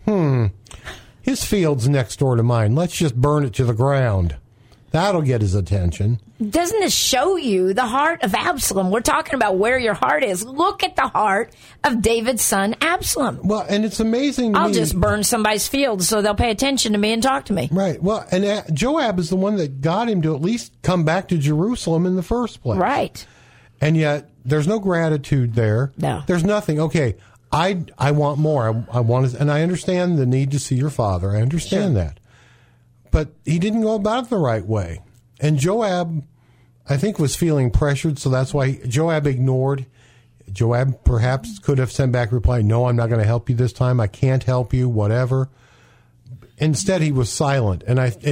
his field's next door to mine. Let's just burn it to the ground. That'll get his attention. Doesn't this show you the heart of Absalom? We're talking about where your heart is. Look at the heart of David's son, Absalom. Well, and it's amazing to me. I'll just burn somebody's field so they'll pay attention to me and talk to me. Right. Well, and Joab is the one that got him to at least come back to Jerusalem in the first place. Right. And yet, there's no gratitude there. No. There's nothing. Okay, I want more. I want, and I understand the need to see your father. I understand that. But he didn't go about it the right way. And Joab, I think, was feeling pressured, so that's why Joab ignored. Joab perhaps could have sent back a reply, no, I'm not going to help you this time. I can't help you, whatever. Instead, he was silent. And as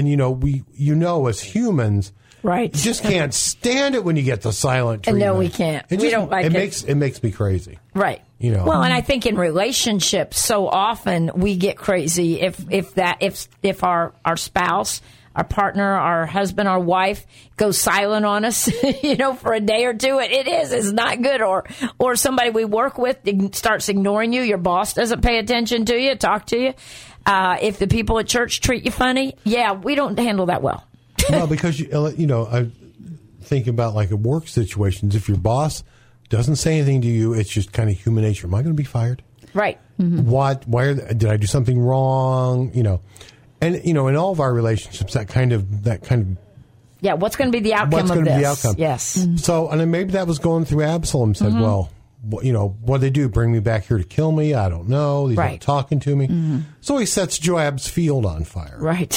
humans, right, you just can't stand it when you get the silent treatment. No, we can't. We don't like it. It makes me crazy. Right. Well, and I think in relationships, so often we get crazy if our spouse, our partner, our husband, our wife goes silent on us, for a day or two. It's not good. Or somebody we work with starts ignoring you. Your boss doesn't pay attention to you, talk to you. If the people at church treat you funny, we don't handle that well. Well, because, I think about like at work situations, if your boss doesn't say anything to you, it's just kind of human nature. Am I going to be fired? Right. Mm-hmm. Why did I do something wrong? And, in all of our relationships, that kind of. Yeah, what's going to be the outcome of this? What's going to be the outcome? Yes. Mm-hmm. So, and then maybe that was going through Absalom, said, well, what'd they do? Bring me back here to kill me? I don't know. He's not talking to me. Mm-hmm. So he sets Joab's field on fire. Right.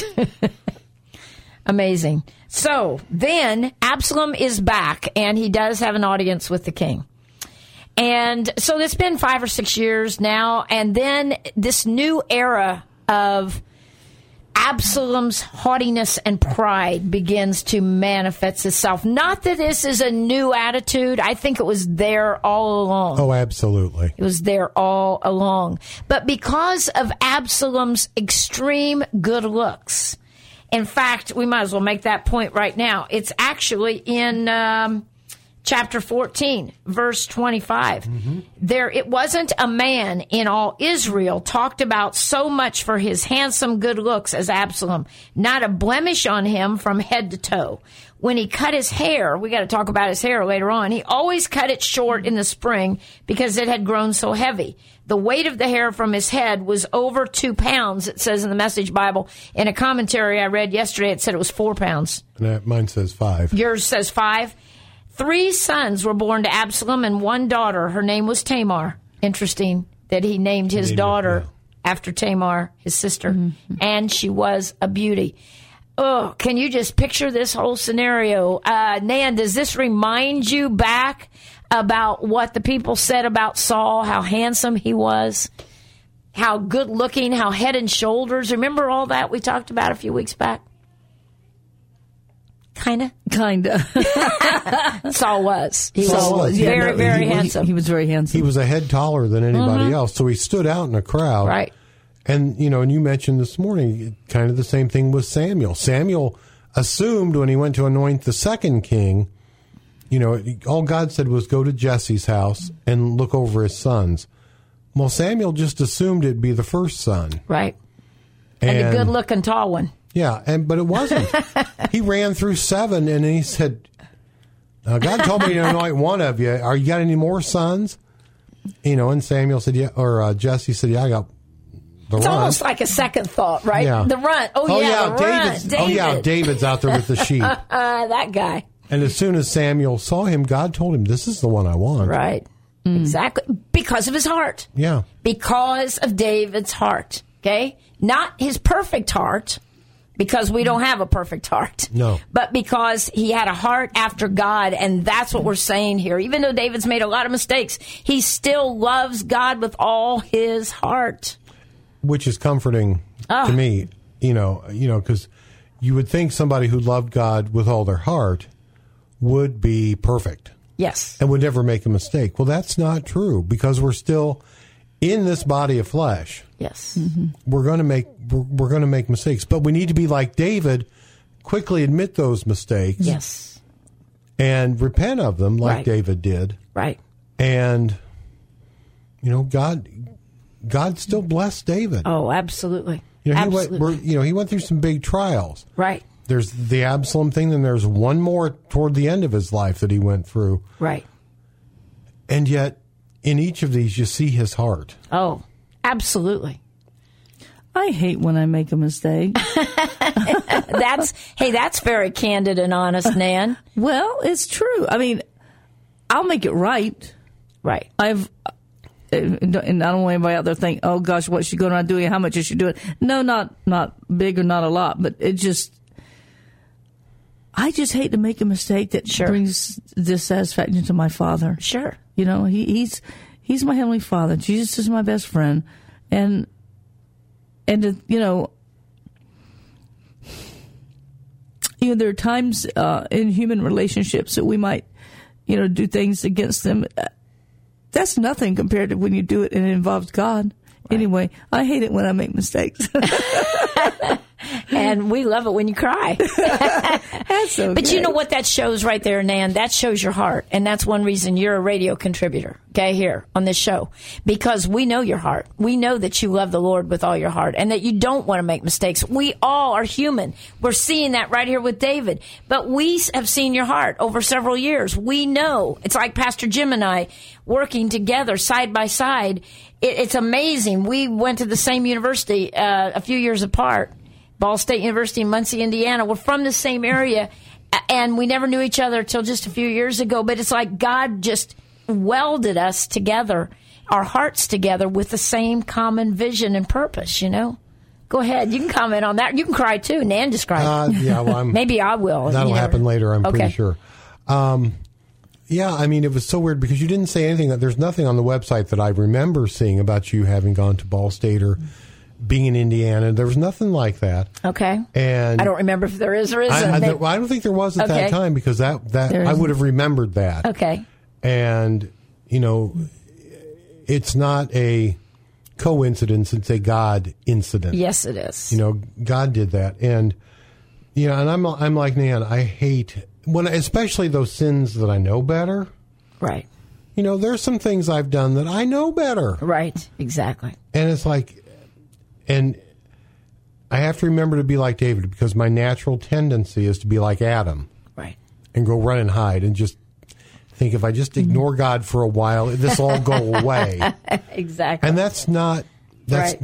Amazing. So then Absalom is back, and he does have an audience with the king. And so it's been 5 or 6 years now, and then this new era of Absalom's haughtiness and pride begins to manifest itself. Not that this is a new attitude. I think it was there all along. Oh, absolutely. It was there all along. But because of Absalom's extreme good looks, in fact, we might as well make that point right now. It's actually in chapter 14, verse 25. Mm-hmm. It wasn't a man in all Israel talked about so much for his handsome good looks as Absalom. Not a blemish on him from head to toe. When he cut his hair, we got to talk about his hair later on, he always cut it short in the spring because it had grown so heavy. The weight of the hair from his head was over 2 pounds, it says in the Message Bible. In a commentary I read yesterday, it said it was 4 pounds. Mine says 5. Yours says 5. 3 sons were born to Absalom and 1 daughter. Her name was Tamar. Interesting that he named his daughter after Tamar, his sister. Mm-hmm. And she was a beauty. Oh, can you just picture this whole scenario? Nan, does this remind you back about what the people said about Saul, how handsome he was? how good looking, how head and shoulders. Remember all that we talked about a few weeks back? Kinda. Saul was. He was very, very handsome. He was very handsome. He was a head taller than anybody else, so he stood out in a crowd. Right. And, and you mentioned this morning, kind of the same thing with Samuel. Samuel assumed when he went to anoint the second king, all God said was go to Jesse's house and look over his sons. Well, Samuel just assumed it'd be the first son. Right. And a good-looking tall one. Yeah, but it wasn't. He ran through 7, and he said, God told me to anoint one of you. Are you got any more sons? And Samuel said, yeah, or Jesse said, yeah, I got the It's runt. almost like a second thought, right? Yeah. The runt. The runt. David. Oh, yeah, David's out there with the sheep. That guy. And as soon as Samuel saw him, God told him, this is the one I want. Right. Exactly. Because of his heart. Yeah. Because of David's heart. Okay? Not his perfect heart, because we don't have a perfect heart. No. But because he had a heart after God, and that's what we're saying here. Even though David's made a lot of mistakes, he still loves God with all his heart. Which is comforting to me, because you would think somebody who loved God with all their heart would be perfect. Yes. And would never make a mistake. Well, that's not true, because we're still in this body of flesh. Yes. Mm-hmm. We're going to make mistakes, but we need to be like David, quickly admit those mistakes. Yes. And repent of them like David did. Right. And God still blessed David. Oh, absolutely. He went through some big trials. Right. There's the Absalom thing, then there's one more toward the end of his life that he went through. Right. And yet, in each of these, you see his heart. Oh, absolutely. I hate when I make a mistake. That's very candid and honest, Nan. Well, it's true. I mean, I'll make it right. Right. And I don't want anybody out there think, oh gosh, what's she going on doing? How much is she doing? No, not big or not a lot, but I just hate to make a mistake that brings dissatisfaction to my Father. Sure. He's my Heavenly Father. Jesus is my best friend. And there are times in human relationships that we might, do things against them. That's nothing compared to when you do it and it involves God. Right. Anyway, I hate it when I make mistakes. And we love it when you cry. That's okay. But you know what that shows right there, Nan? That shows your heart. And that's one reason you're a radio contributor, okay, here on this show. Because we know your heart. We know that you love the Lord with all your heart and that you don't want to make mistakes. We all are human. We're seeing that right here with David. But we have seen your heart over several years. We know. It's like Pastor Jim and I working together side by side. It's amazing. We went to the same university a few years apart. Ball State University in Muncie, Indiana. We're from the same area, and we never knew each other till just a few years ago. But it's like God just welded us together, our hearts together, with the same common vision and purpose, Go ahead. You can comment on that. You can cry, too. Nan just cried. Yeah, well, maybe I will. That'll happen later, I'm pretty sure. Yeah, I mean, it was so weird because you didn't say anything. There's nothing on the website that I remember seeing about you having gone to Ball State or being in Indiana. There was nothing like that. Okay. And I don't remember if there is or isn't. I don't think there was at that time because that I would have remembered that. Okay. And, it's not a coincidence. It's a God incident. Yes, it is. God did that. And, and I'm like, Nan, I hate especially those sins that I know better. Right. There's some things I've done that I know better. Right. Exactly. And it's like, and I have to remember to be like David because my natural tendency is to be like Adam. Right. And go run and hide and just think if I just ignore God for a while, this will all go away. Exactly. And that's right.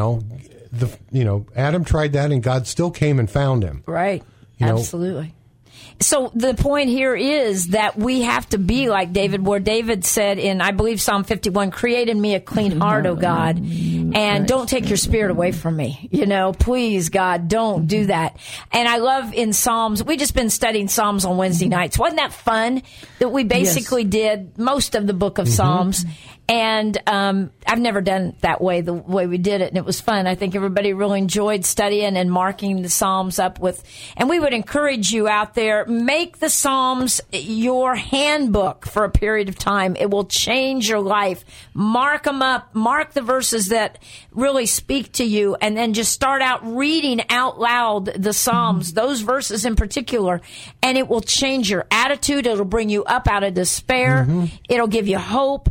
Adam tried that and God still came and found him. Right. Absolutely. So the point here is that we have to be like David, where David said in, I believe, Psalm 51, create in me a clean heart, O God, and don't take your spirit away from me. Please, God, don't do that. And I love in Psalms, we just been studying Psalms on Wednesday nights. Wasn't that fun that we basically did most of the book of Psalms? And I've never done it that way, the way we did it, and it was fun. I think everybody really enjoyed studying and marking the Psalms up with. And we would encourage you out there, make the Psalms your handbook for a period of time. It will change your life. Mark them up. Mark the verses that really speak to you, and then just start out reading out loud the Psalms, those verses in particular, and it will change your attitude. It'll bring you up out of despair. It'll give you hope.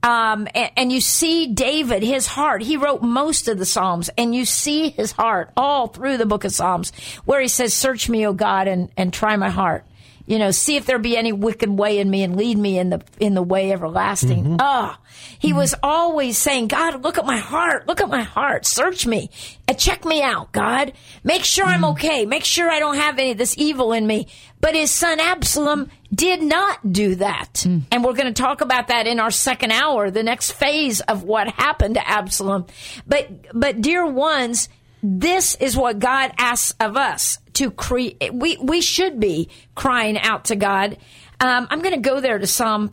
And you see David, his heart. He wrote most of the Psalms, and you see his heart all through the book of Psalms, where he says, "Search me, O God, and try my heart. You know, see if there be any wicked way in me, and lead me in the way everlasting." He was always saying, "God, look at my heart. Look at my heart. Search me. Check me out, God. Make sure I'm okay. Make sure I don't have any of this evil in me." But his son Absalom did not do that. And we're going to talk about that in our second hour, the next phase of what happened to Absalom. But dear ones, this is what God asks of us to create. We should be crying out to God. I'm going to go there to Psalm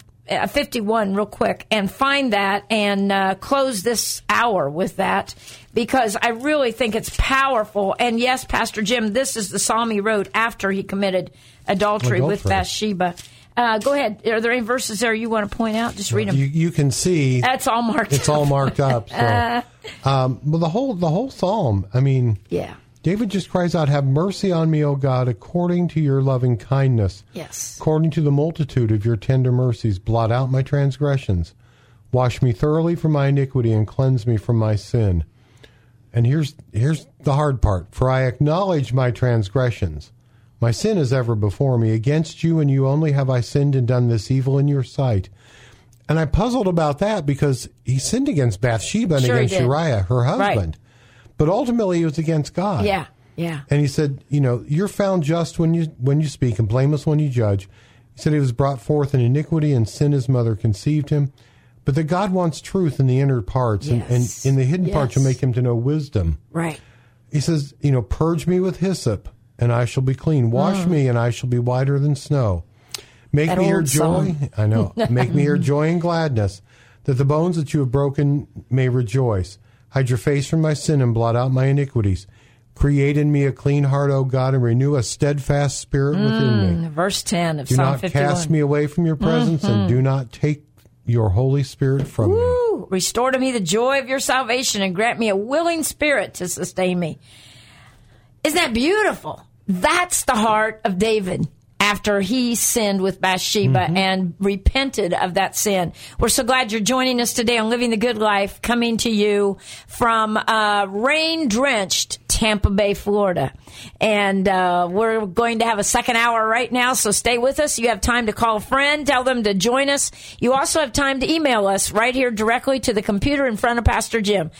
51 real quick and find that and close this hour with that, because I really think it's powerful. And yes, Pastor Jim, this is the psalm he wrote after he committed adultery with Bathsheba. Go ahead. Are there any verses there you want to point out? Just read them. You can see that's all marked. It's all marked up. So. Well, the whole psalm. I mean, yeah. David just cries out, "Have mercy on me, O God, according to your loving kindness. Yes. According to the multitude of your tender mercies, blot out my transgressions. Wash me thoroughly from my iniquity and cleanse me from my sin." And here's the hard part. "For I acknowledge my transgressions. My sin is ever before me. Against you and you only have I sinned and done this evil in your sight." And I puzzled about that, because he sinned against Bathsheba and against Uriah, her husband. Right. But ultimately, it was against God. Yeah, yeah. And he said, "You're found just when you speak, and blameless when you judge." He said he was brought forth in iniquity, and sin his mother conceived him. But that God wants truth in the inner parts, and in the hidden parts will make him to know wisdom. Right. He says, "Purge me with hyssop, and I shall be clean. Wash me, and I shall be whiter than snow. Make me your joy." I know. "Make me your joy and gladness, that the bones that you have broken may rejoice. Hide your face from my sin and blot out my iniquities. Create in me a clean heart, O God, and renew a steadfast spirit within me." Verse 10 of Psalm 51. "Do not cast me away from your presence, and do not take your Holy Spirit from me." "Restore to me the joy of your salvation, and grant me a willing spirit to sustain me." Isn't that beautiful? That's the heart of David after he sinned with Bathsheba and repented of that sin. We're so glad you're joining us today on Living the Good Life, coming to you from rain-drenched Tampa Bay, Florida. And we're going to have a second hour right now, so stay with us. You have time to call a friend, tell them to join us. You also have time to email us right here directly to the computer in front of Pastor Jim,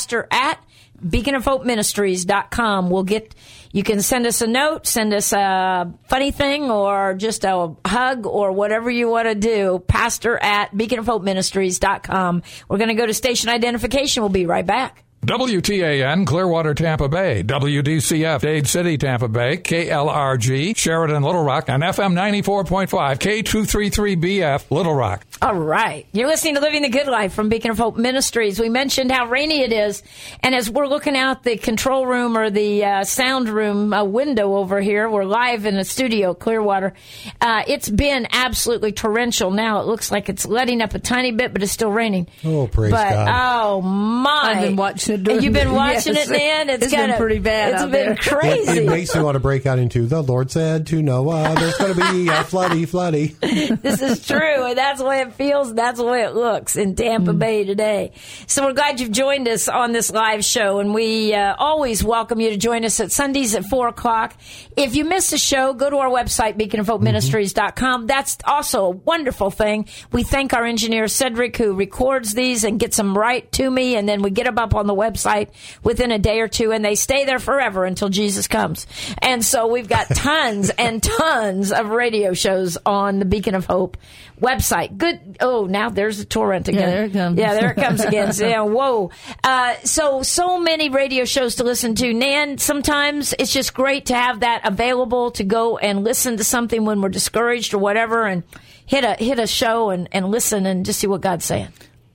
pastor@beaconofhopeministries.com. You can send us a note, send us a funny thing, or just a hug, or whatever you want to do. pastor@beaconofhopeministries.com. We're going to go to station identification. We'll be right back. WTAN, Clearwater, Tampa Bay. WDCF, Dade City, Tampa Bay. KLRG, Sheridan, Little Rock. And FM 94.5, K233BF, Little Rock. All right. You're listening to Living the Good Life from Beacon of Hope Ministries. We mentioned how rainy it is. And as we're looking out the control room or the sound room window over here, we're live in the studio, Clearwater. It's been absolutely torrential now. It looks like it's letting up a tiny bit, but it's still raining. Oh, praise God. Oh, my. I've been watching it. You've been watching it, Nan? It's been pretty bad. It's been crazy. It makes me want to break out into, "The Lord said to Noah, there's going to be a floody." This is true, and that's the way it feels, and that's the way it looks in Tampa Bay today. So we're glad you've joined us on this live show, and we always welcome you to join us at Sundays at 4 o'clock. If you miss a show, go to our website, beaconofhopeministries.com. That's also a wonderful thing. We thank our engineer, Cedric, who records these and gets them right to me, and then we get them up on the website within a day or two, and they stay there forever until Jesus comes. And so we've got tons and tons of radio shows on the Beacon of Hope website. Good. Oh, now there's a torrent again. Yeah, there it comes. Yeah, there it comes again. So, yeah, whoa. So many radio shows to listen to. Nan, sometimes it's just great to have that available to go and listen to something when we're discouraged or whatever, and hit a show and listen and just see what God's saying.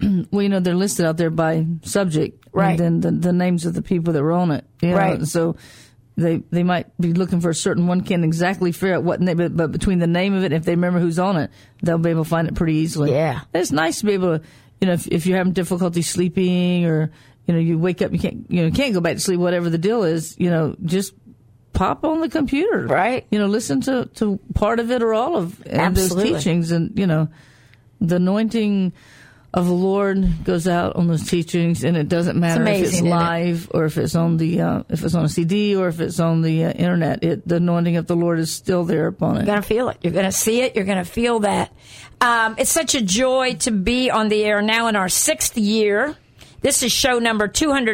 well, they're listed out there by subject, right? And then the names of the people that were on it, right? So they might be looking for a certain one. Can't exactly figure out what name, but between the name of it, if they remember who's on it, they'll be able to find it pretty easily. Yeah, it's nice to be able to, if you're having difficulty sleeping, or you wake up, you can't go back to sleep, whatever the deal is, just pop on the computer, right? Listen to part of it or all of those teachings, and the anointing of the Lord goes out on those teachings, and it doesn't matter if it's live or if it's on the if it's on a CD or if it's on the internet. The anointing of the Lord is still there upon it. You're going to feel it. You're going to see it. You're going to feel that. It's such a joy to be on the air now in our 6th year. This is show number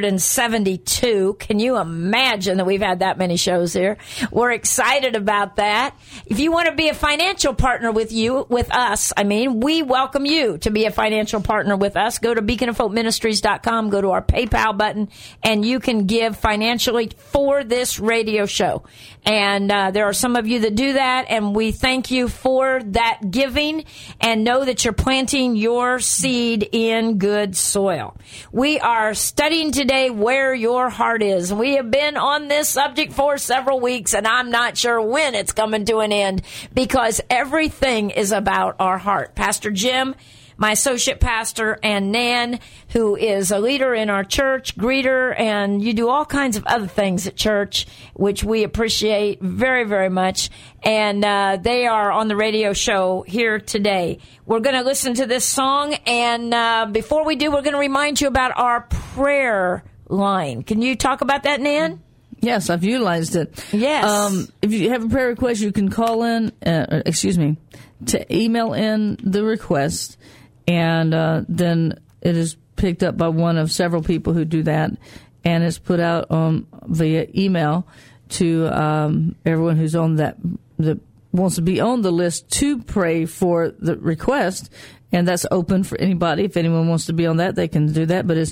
272. Can you imagine that we've had that many shows here? We're excited about that. If you want to be a financial partner with us, we welcome you to be a financial partner with us. Go to beaconofhopeministries.com, go to our PayPal button, and you can give financially for this radio show. And there are some of you that do that, and we thank you for that giving, and know that you're planting your seed in good soil. We are studying today where your heart is. We have been on this subject for several weeks, and I'm not sure when it's coming to an end, because everything is about our heart. Pastor Jim, my associate pastor, and Nan, who is a leader in our church, greeter, and you do all kinds of other things at church, which we appreciate very, very much. And they are on the radio show here today. We're going to listen to this song, and before we do, we're going to remind you about our prayer line. Can you talk about that, Nan? Yes, I've utilized it. Yes. If you have a prayer request, you can call in, to email in the request, and then it is picked up by one of several people who do that, and it's put out via email to everyone who's on that wants to be on the list to pray for the request. And that's open for anybody. If anyone wants to be on that, they can do that. But it's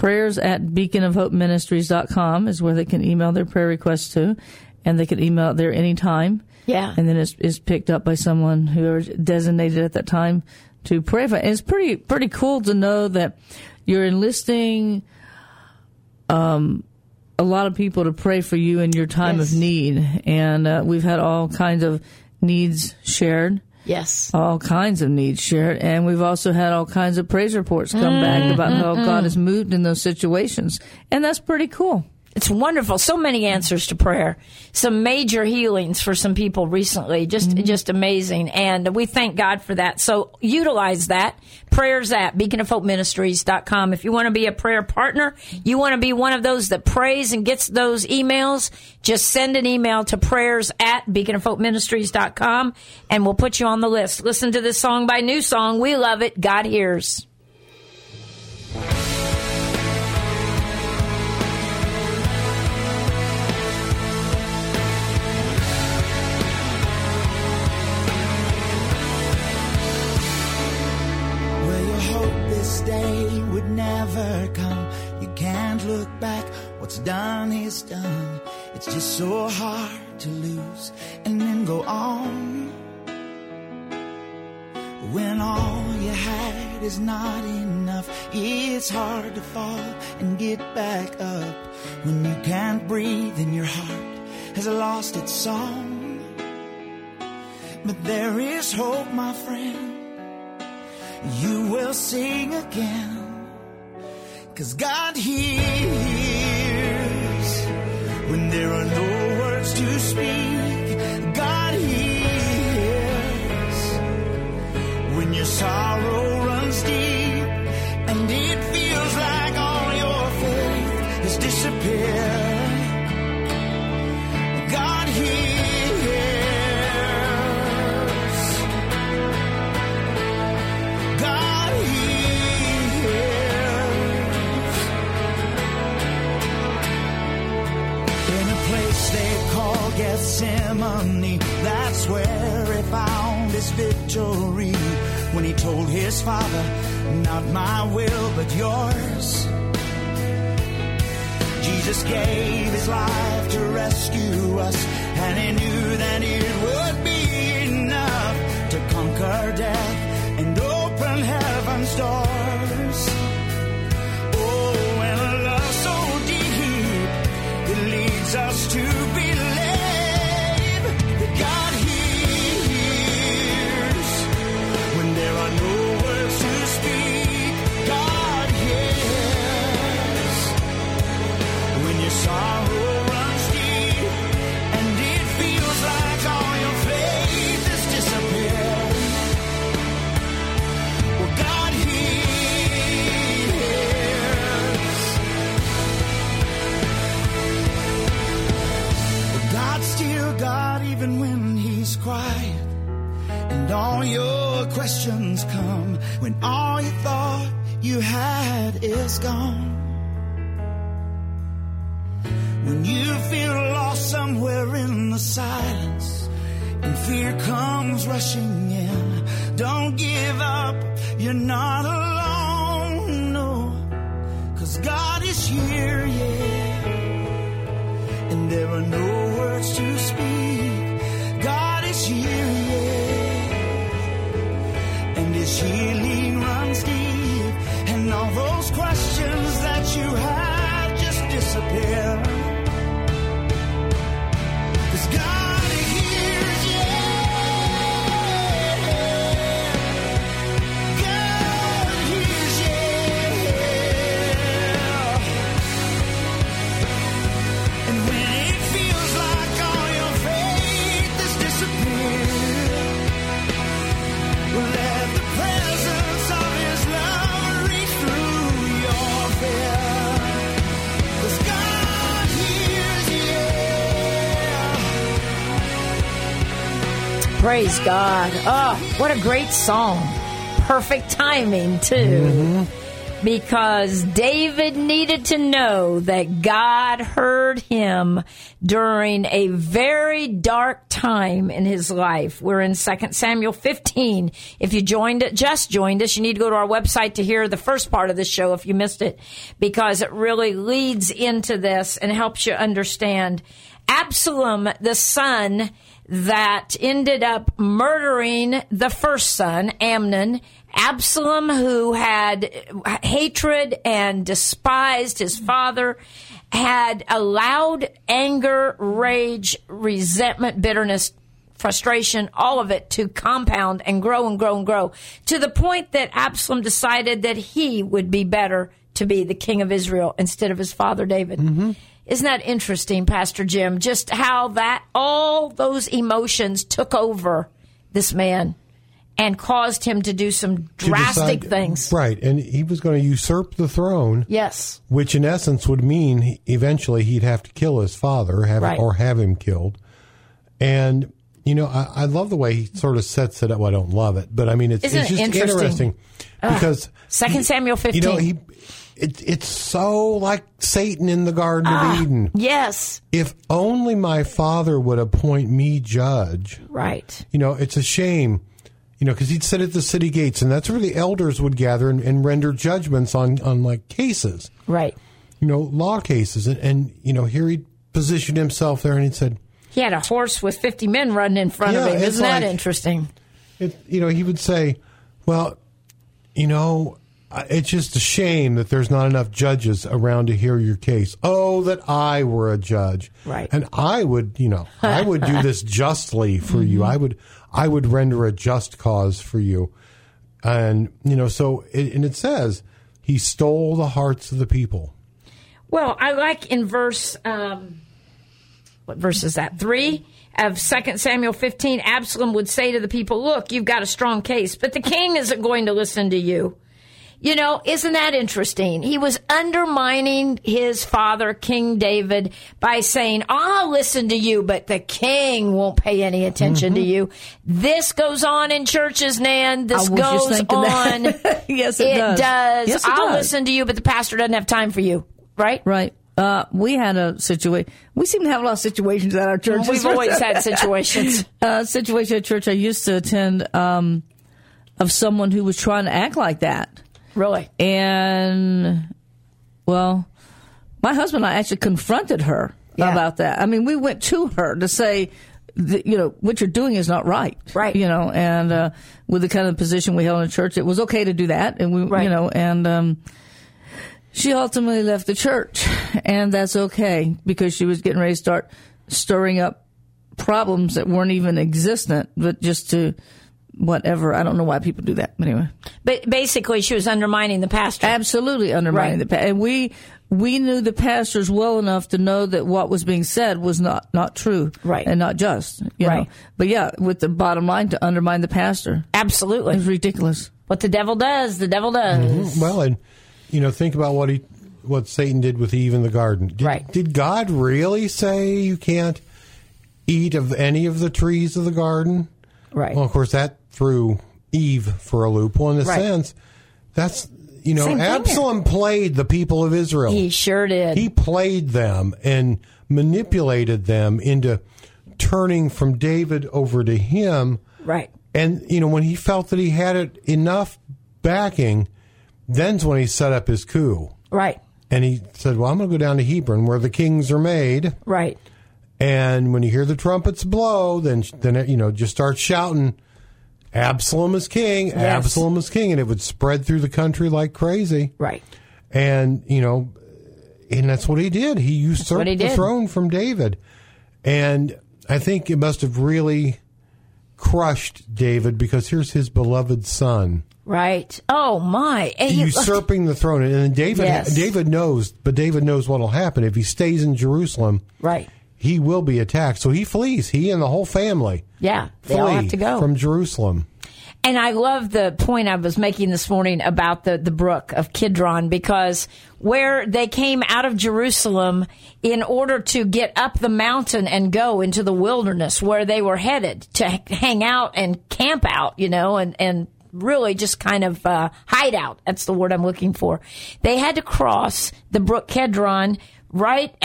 prayers@beaconofhopeministries.com is where they can email their prayer requests to. And they can email it there anytime. Yeah. And then it's picked up by someone who is designated at that time to pray for it. And it's pretty cool to know that you're enlisting a lot of people to pray for you in your time of need. And we've had all kinds of needs shared. Yes. All kinds of needs shared. And we've also had all kinds of praise reports come back about how God has moved in those situations. And that's pretty cool. It's wonderful. So many answers to prayer. Some major healings for some people recently. Just amazing. And we thank God for that. So utilize that. Prayers@beaconofhopeministries.com. If you want to be a prayer partner, you want to be one of those that prays and gets those emails, just send an email to prayers@beaconofhopeministries.com, and we'll put you on the list. Listen to this song by New Song. We love it. God hears. Day would never come. You can't look back. What's done is done. It's just so hard to lose and then go on. When all you had is not enough, it's hard to fall and get back up. When you can't breathe and your heart has lost its song. But there is hope, my friend. You will sing again, 'cause God hears when there are no words to speak. God hears when your sorrow runs deep and it feels like all your faith has disappeared. God hears. Gethsemane, that's where he found his victory, when he told his Father, not my will but yours. Jesus gave his life to rescue us, and he knew that it would be enough to conquer death and open heaven's doors. questions come when all you thought you had is gone. When you feel lost somewhere in the silence and fear comes rushing in, don't give up, you're not alone, no, 'cause God is here, yeah, and there are no words to speak. God is here, yeah, and His healing runs deep, and all those questions that you had just disappear. 'Cause God hears, yeah, God hears, yeah, and when it feels like all your faith has disappeared, let the presence of His love reach through your fear. 'Cause God hears, yeah. Praise God. Oh, what a great song. Perfect timing, too. Because David needed to know that God heard him during a very dark time in his life. We're in 2 Samuel 15. If you just joined us, you need to go to our website to hear the first part of the show if you missed it, because it really leads into this and helps you understand. Absalom, the son that ended up murdering the first son, Amnon, Absalom, who had hatred and despised his father, had allowed anger, rage, resentment, bitterness, frustration, all of it to compound and grow and grow and grow, to the point that Absalom decided that he would be better to be the king of Israel instead of his father David. Isn't that interesting, Pastor Jim, just how that all those emotions took over this man and caused him to do some drastic things. Right, and he was going to usurp the throne. Yes. Which in essence would mean eventually he'd have to kill his father or have him killed. And, you know, I love the way he sort of sets it up. Well, I don't love it, but I mean, it's just interesting because 2 Samuel 15. You know, it's so like Satan in the Garden of Eden. Yes. If only my father would appoint me judge. Right. You know, it's a shame. You know, because he'd sit at the city gates, and that's where the elders would gather and render judgments on like cases. Right. You know, law cases. And, you know, here he'd positioned himself there, and he'd said... He had a horse with 50 men running in front of him. Isn't that interesting? You know, he would say, well, you know, it's just a shame that there's not enough judges around to hear your case. Oh, that I were a judge. Right. And I would, you know, I would do this justly for you. I would render a just cause for you. And, you know, so, it says, he stole the hearts of the people. Well, I like in verse, what verse is that? 3 of 2 Samuel 15, Absalom would say to the people, look, you've got a strong case, but the king isn't going to listen to you. You know, isn't that interesting? He was undermining his father, King David, by saying, I'll listen to you, but the king won't pay any attention to you. This goes on in churches, Nan. This goes on. Yes, it does. Yes, it I'll does. listen to you, but the pastor doesn't have time for you. Right? Right. We had a situation. We seem to have a lot of situations at our church. We've always had situations. Situation at church I used to attend of someone who was trying to act like that. Really? And, well, my husband and I actually confronted her about that. I mean, we went to her to say, you know, what you're doing is not right. Right. You know, and with the kind of position we held in church, it was okay to do that. And we, you know, and she ultimately left the church. And that's okay because she was getting ready to start stirring up problems that weren't even existent, but just to... whatever. I don't know why people do that. But anyway. But basically, she was undermining the pastor. Absolutely undermining the pastor. And we knew the pastors well enough to know that what was being said was not true. Right. And not just. You know. But yeah, with the bottom line, to undermine the pastor. Absolutely. It's ridiculous. What the devil does, the devil does. Mm-hmm. Well, and, you know, think about what Satan did with Eve in the garden. Did God really say you can't eat of any of the trees of the garden? Right. Well, of course, that threw Eve for a loop. Well, in a sense, that's, Absalom played the people of Israel. He sure did. He played them and manipulated them into turning from David over to him. Right. And, when he felt that he had it enough backing, then's when he set up his coup. Right. And he said, well, I'm going to go down to Hebron where the kings are made. Right. And when you hear the trumpets blow, then just start shouting, Absalom is king, yes. Absalom is king. And it would spread through the country like crazy. Right. And, and that's what he did. He usurped the throne from David. And I think it must have really crushed David, because here's his beloved son. Right. Oh, my. And usurping the throne. And then David knows, but David knows what will happen. If he stays in Jerusalem, right, he will be attacked. So he flees. He and the whole family they all have to go from Jerusalem. And I love the point I was making this morning about the brook of Kidron, because where they came out of Jerusalem in order to get up the mountain and go into the wilderness where they were headed to hang out and camp out, and really just kind of hide out. That's the word I'm looking for. They had to cross the brook Kidron right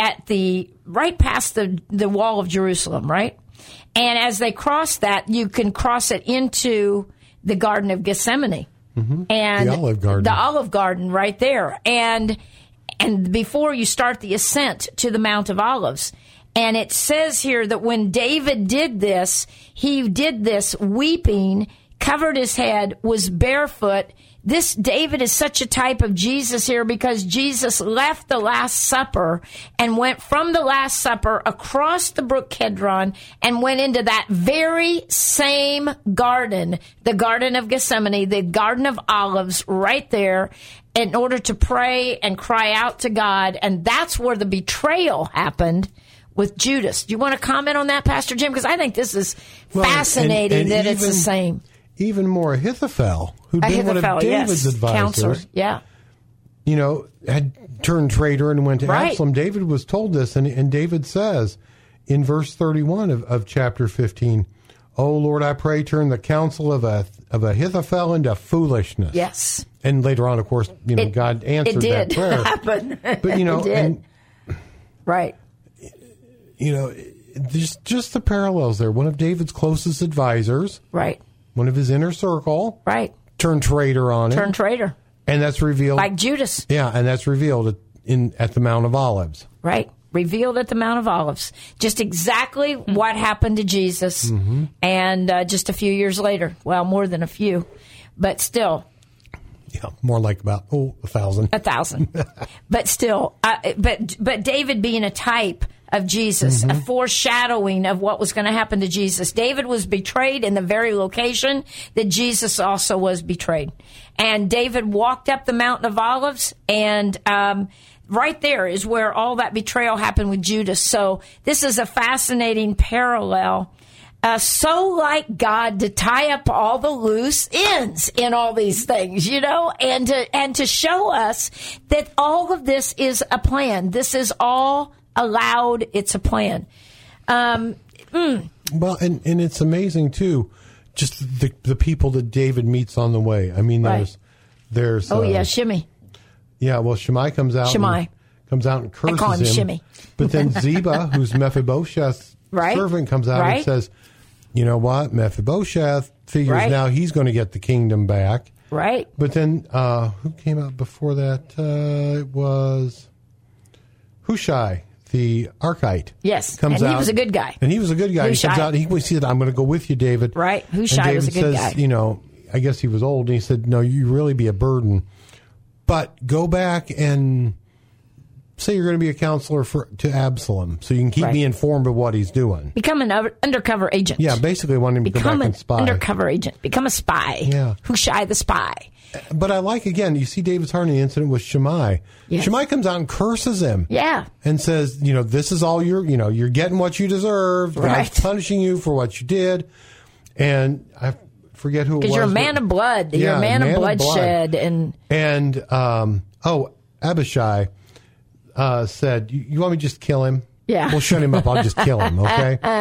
past the wall of Jerusalem, right? And as they crossed that, you can cross it into the Garden of Gethsemane. Mm-hmm. And the Olive Garden right there. And before you start the ascent to the Mount of Olives. And it says here that when David did this, he did this weeping, covered his head, was barefoot. This David is such a type of Jesus here, because Jesus left the Last Supper and went from the Last Supper across the brook Kidron and went into that very same garden, the Garden of Gethsemane, the Garden of Olives, right there, in order to pray and cry out to God. And that's where the betrayal happened with Judas. Do you want to comment on that, Pastor Jim? Because I think this is fascinating and it's the same. Even more, Ahithophel, who'd been one of David's advisors, counselor, had turned traitor and went to Absalom. David was told this, and David says in verse 31 of chapter 15, "O Lord, I pray, turn the counsel of Ahithophel into foolishness." Yes. And later on, of course, God answered that prayer. Happen. But it did. Right. Just the parallels there. One of David's closest advisors, right. One of his inner circle, right, turned traitor on him. Turned traitor. And that's revealed. Like Judas. Yeah, and that's revealed at the Mount of Olives. Right. Revealed at the Mount of Olives. Just exactly what happened to Jesus. Mm-hmm. And just a few years later. Well, more than a few. But still. Yeah, more like about 1,000. 1,000. But still. But David being a type of Jesus, a foreshadowing of what was going to happen to Jesus. David was betrayed in the very location that Jesus also was betrayed. And David walked up the Mountain of Olives, and right there is where all that betrayal happened with Judas. So this is a fascinating parallel. So like God to tie up all the loose ends in all these things, and to show us that all of this is a plan. This is all allowed. It's a plan. Well, and it's amazing too, just the people that David meets on the way. I mean, there's Shimei. Yeah, well, Shimei comes out and curses I call him him. Shimei. But then Ziba, who's Mephibosheth's servant, comes out and says, "You know what? Mephibosheth figures now he's going to get the kingdom back." Right. But then who came out before that? It was Hushai, the Archite. Yes, comes and he out, was a good guy. And he was a good guy. Hushai. He comes out. He said, "I'm going to go with you, David." Right. Hushai was a good guy. I guess he was old, and he said, "No, you really be a burden, but go back and say you're going to be a counselor to Absalom, so you can keep me informed of what he's doing. Become an undercover agent." Yeah, basically wanting him to go back and spy. Become an undercover agent. Become a spy. Yeah. Hushai the spy. But I like, again, you see David's heart in the incident with Shimei. Yes. Shimei comes out and curses him. Yeah. And says, this is all you're getting what you deserve. God's punishing you for what you did. And I forget who it was. Because you're a man of blood. You're a man of bloodshed. And Abishai said, you want me to just kill him? Yeah. We'll shut him up. I'll just kill him, okay?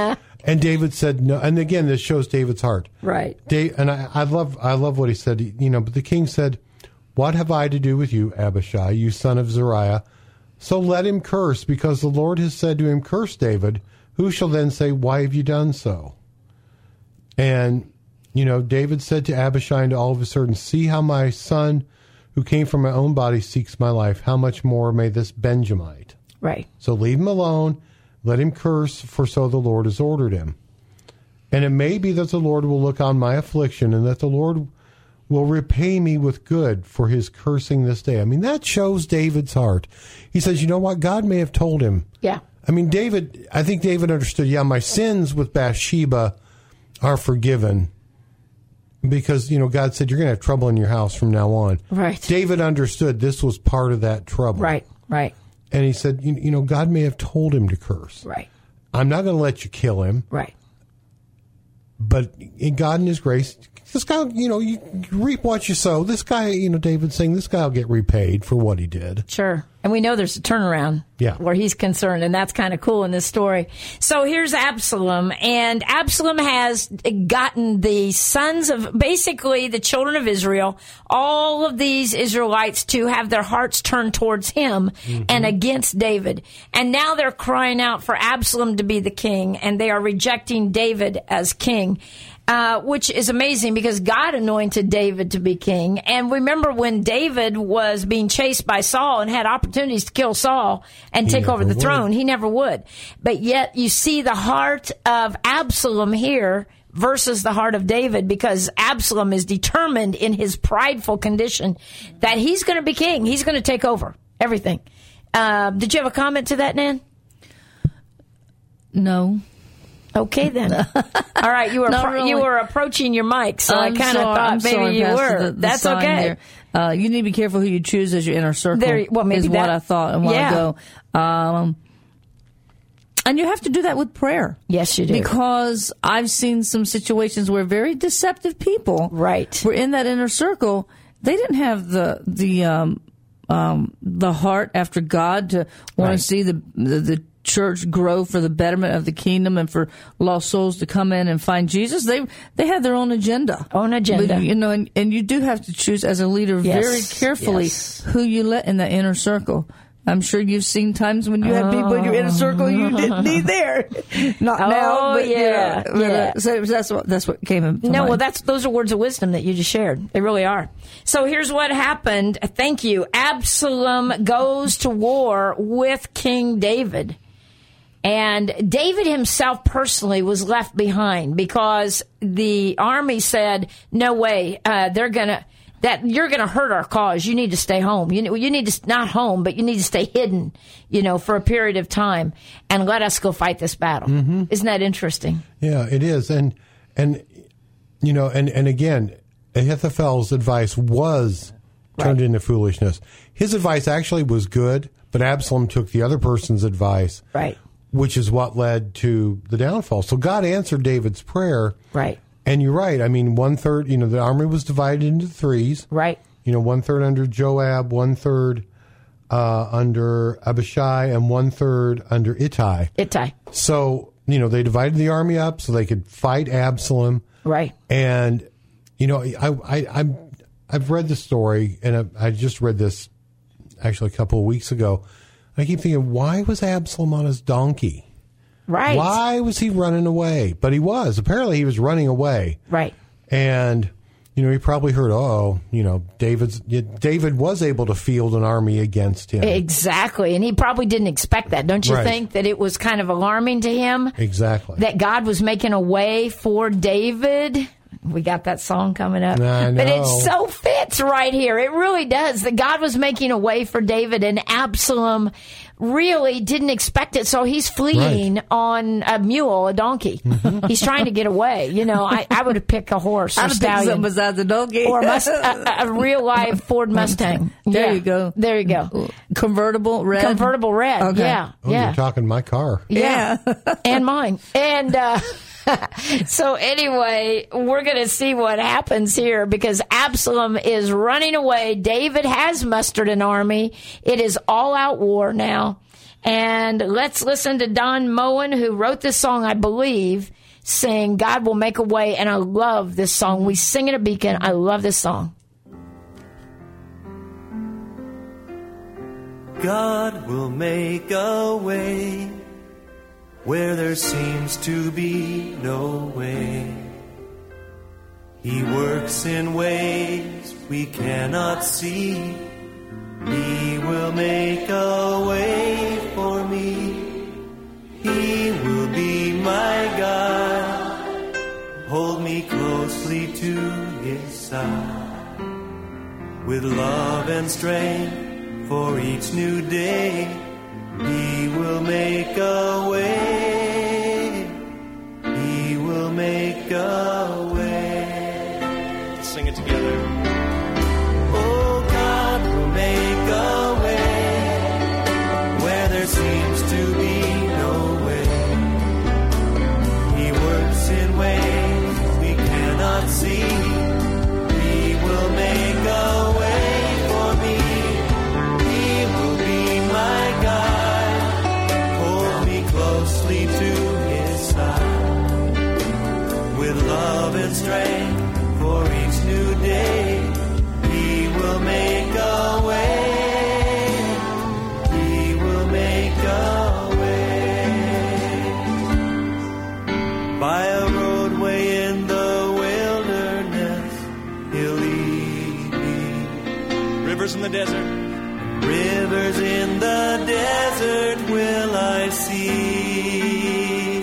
And David said no. And again, this shows David's heart. Right. And I love what he said. But the king said, "What have I to do with you, Abishai, you son of Zeruiah? So let him curse, because the Lord has said to him, curse David. Who shall then say, why have you done so?" And, David said to Abishai and to all of his servants, "See how my son, who came from my own body, seeks my life. How much more may this Benjamite?" Right. So leave him alone. Let him curse, for so the Lord has ordered him. And it may be that the Lord will look on my affliction, and that the Lord will repay me with good for his cursing this day. I mean, that shows David's heart. He says, you know what? God may have told him. Yeah. I mean, I think David understood, my sins with Bathsheba are forgiven, because, God said, you're going to have trouble in your house from now on. Right. David understood this was part of that trouble. Right. And he said, God may have told him to curse. Right. I'm not going to let you kill him. Right. But in God and his grace, this guy, you reap what you sow. This guy, David's saying, this guy will get repaid for what he did. Sure. And we know there's a turnaround where he's concerned, and that's kind of cool in this story. So here's Absalom, and Absalom has gotten the sons of, basically the children of Israel, all of these Israelites, to have their hearts turned towards him and against David. And now they're crying out for Absalom to be the king, and they are rejecting David as king. Which is amazing, because God anointed David to be king. And remember when David was being chased by Saul and had opportunities to kill Saul and take over the throne, he never would. But yet you see the heart of Absalom here versus the heart of David, because Absalom is determined in his prideful condition that he's going to be king. He's going to take over everything. Did you have a comment to that, Nan? No. Okay, then. All right, you were approaching your mic, so I kind of thought maybe you were. That's okay. You need to be careful who you choose as your inner circle. Maybe what I thought a while ago. And you have to do that with prayer. Yes, you do. Because I've seen some situations where very deceptive people were in that inner circle. They didn't have the heart after God to want to see the church grow for the betterment of the kingdom and for lost souls to come in and find Jesus. They had their own agenda. But, and you do have to choose as a leader very carefully who you let in that inner circle. I'm sure you've seen times when you had people in your inner circle you didn't need there. Not now, but so that's what came in. No, well, those are words of wisdom that you just shared. They really are. So here's what happened. Thank you. Absalom goes to war with King David. And David himself personally was left behind, because the army said, no way, you're going to hurt our cause. You need to stay home. You need to, not home, but you need to stay hidden, for a period of time, and let us go fight this battle. Mm-hmm. Isn't that interesting? Yeah, it is. And again, Ahithophel's advice was turned into foolishness. His advice actually was good, but Absalom took the other person's advice. Right. Which is what led to the downfall. So God answered David's prayer. Right. And you're right. I mean, 1/3, the army was divided into threes. Right. 1/3 under Joab, 1/3 under Abishai, and 1/3 under Ittai. So, they divided the army up so they could fight Absalom. Right. And, I've read the story, and I just read this actually a couple of weeks ago. I keep thinking, why was Absalom on his donkey? Right. Why was he running away? But he was. Apparently he was running away. Right. And, he probably heard, David was able to field an army against him. Exactly. And he probably didn't expect that. Don't you think that it was kind of alarming to him? Exactly. That God was making a way for David? We got that song coming up. I know. But it so fits right here. It really does. That God was making a way for David, and Absalom really didn't expect it. So he's fleeing on a mule, a donkey. Mm-hmm. He's trying to get away. I would have picked a horse or stallion. Besides the donkey. Or a real live Ford Mustang. There you go. There you go. Convertible red. Okay. Yeah. You're talking my car. Yeah. And mine. And, so anyway, we're going to see what happens here, because Absalom is running away. David has mustered an army. It is all-out war now. And let's listen to Don Moen, who wrote this song, I believe, sing God Will Make a Way, and I love this song. We sing it at Beacon. I love this song. God will make a way where there seems to be no way. He works in ways we cannot see. He will make a way for me. He will be my God. Hold me closely to His side. With love and strength for each new day, He will make a way. He will make a way. Let's sing it together. Oh, God will make a way where there seems to be no way. He works in ways we cannot see. He will make a way. Closely to His side, with love and strength for each new day, He will make a way. He will make a way. By a roadway in the wilderness, He'll lead me. Rivers in the desert. Rivers in the desert will I see.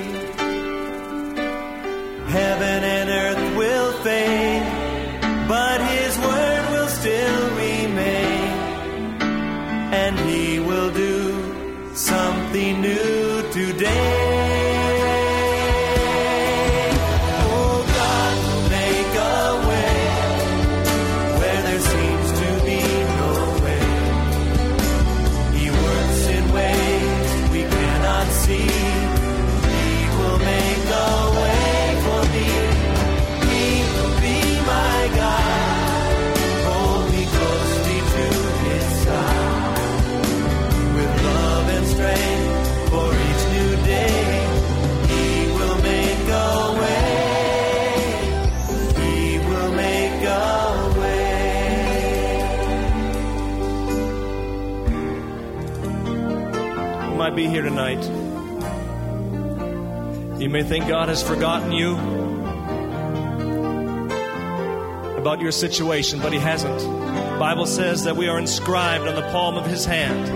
Heaven and earth will fade, but His word will still remain. And He will do something new today. Oh, God will make a way where there seems to be no way. See, He will make a way for me. He will be my God. Hold me closely to His side. With love and strength for each new day, He will make a way. He will make a way. You might be here tonight. You may think God has forgotten you about your situation, but He hasn't. The Bible says that we are inscribed on the palm of His hand.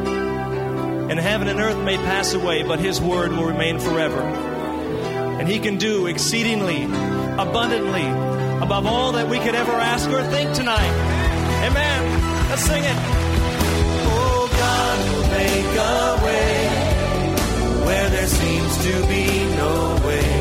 And heaven and earth may pass away, but His word will remain forever. And He can do exceedingly, abundantly, above all that we could ever ask or think tonight. Amen. Let's sing it. Oh, God will make a way where there seems to be no way.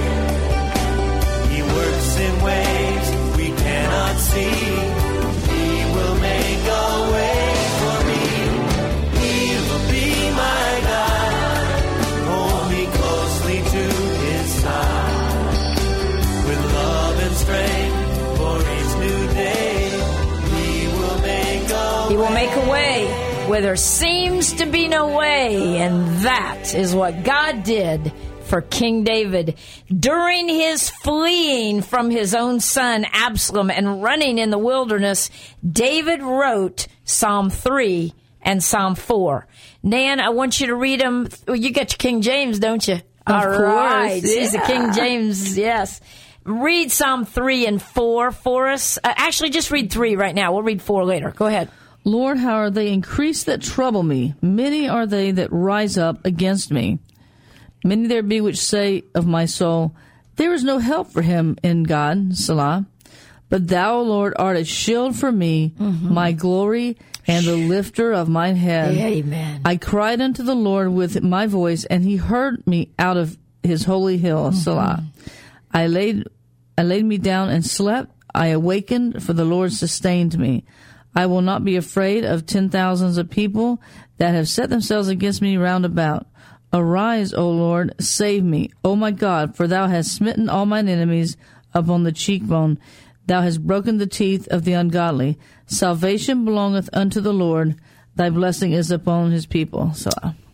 He works in ways we cannot see. He will make a way for me. He will be my God. Hold me closely to His side. With love and strength for each new day, He will make a way. He will make a way where there seems to be no way. And that is what God did for King David. During his fleeing from his own son Absalom and running in the wilderness, David wrote Psalm 3 and Psalm 4. Nan, I want you to read them. Well, you got your King James, don't you? Of course, right. Yeah. He's a King James, yes. Read Psalm 3 and 4 for us. Actually, just read 3 right now. We'll read 4 later. Go ahead. Lord, how are they increased that trouble me? Many are they that rise up against me. Many there be which say of my soul, there is no help for him in God, Selah. But thou, Lord, art a shield for me, my glory, and the lifter of mine head. Amen. I cried unto the Lord with my voice, and He heard me out of His holy hill, Selah. I laid me down and slept. I awakened, for the Lord sustained me. I will not be afraid of 10,000s of people that have set themselves against me round about. Arise, O Lord, save me, O my God, for Thou hast smitten all mine enemies upon the cheekbone. Thou hast broken the teeth of the ungodly. Salvation belongeth unto the Lord. Thy blessing is upon His people. So,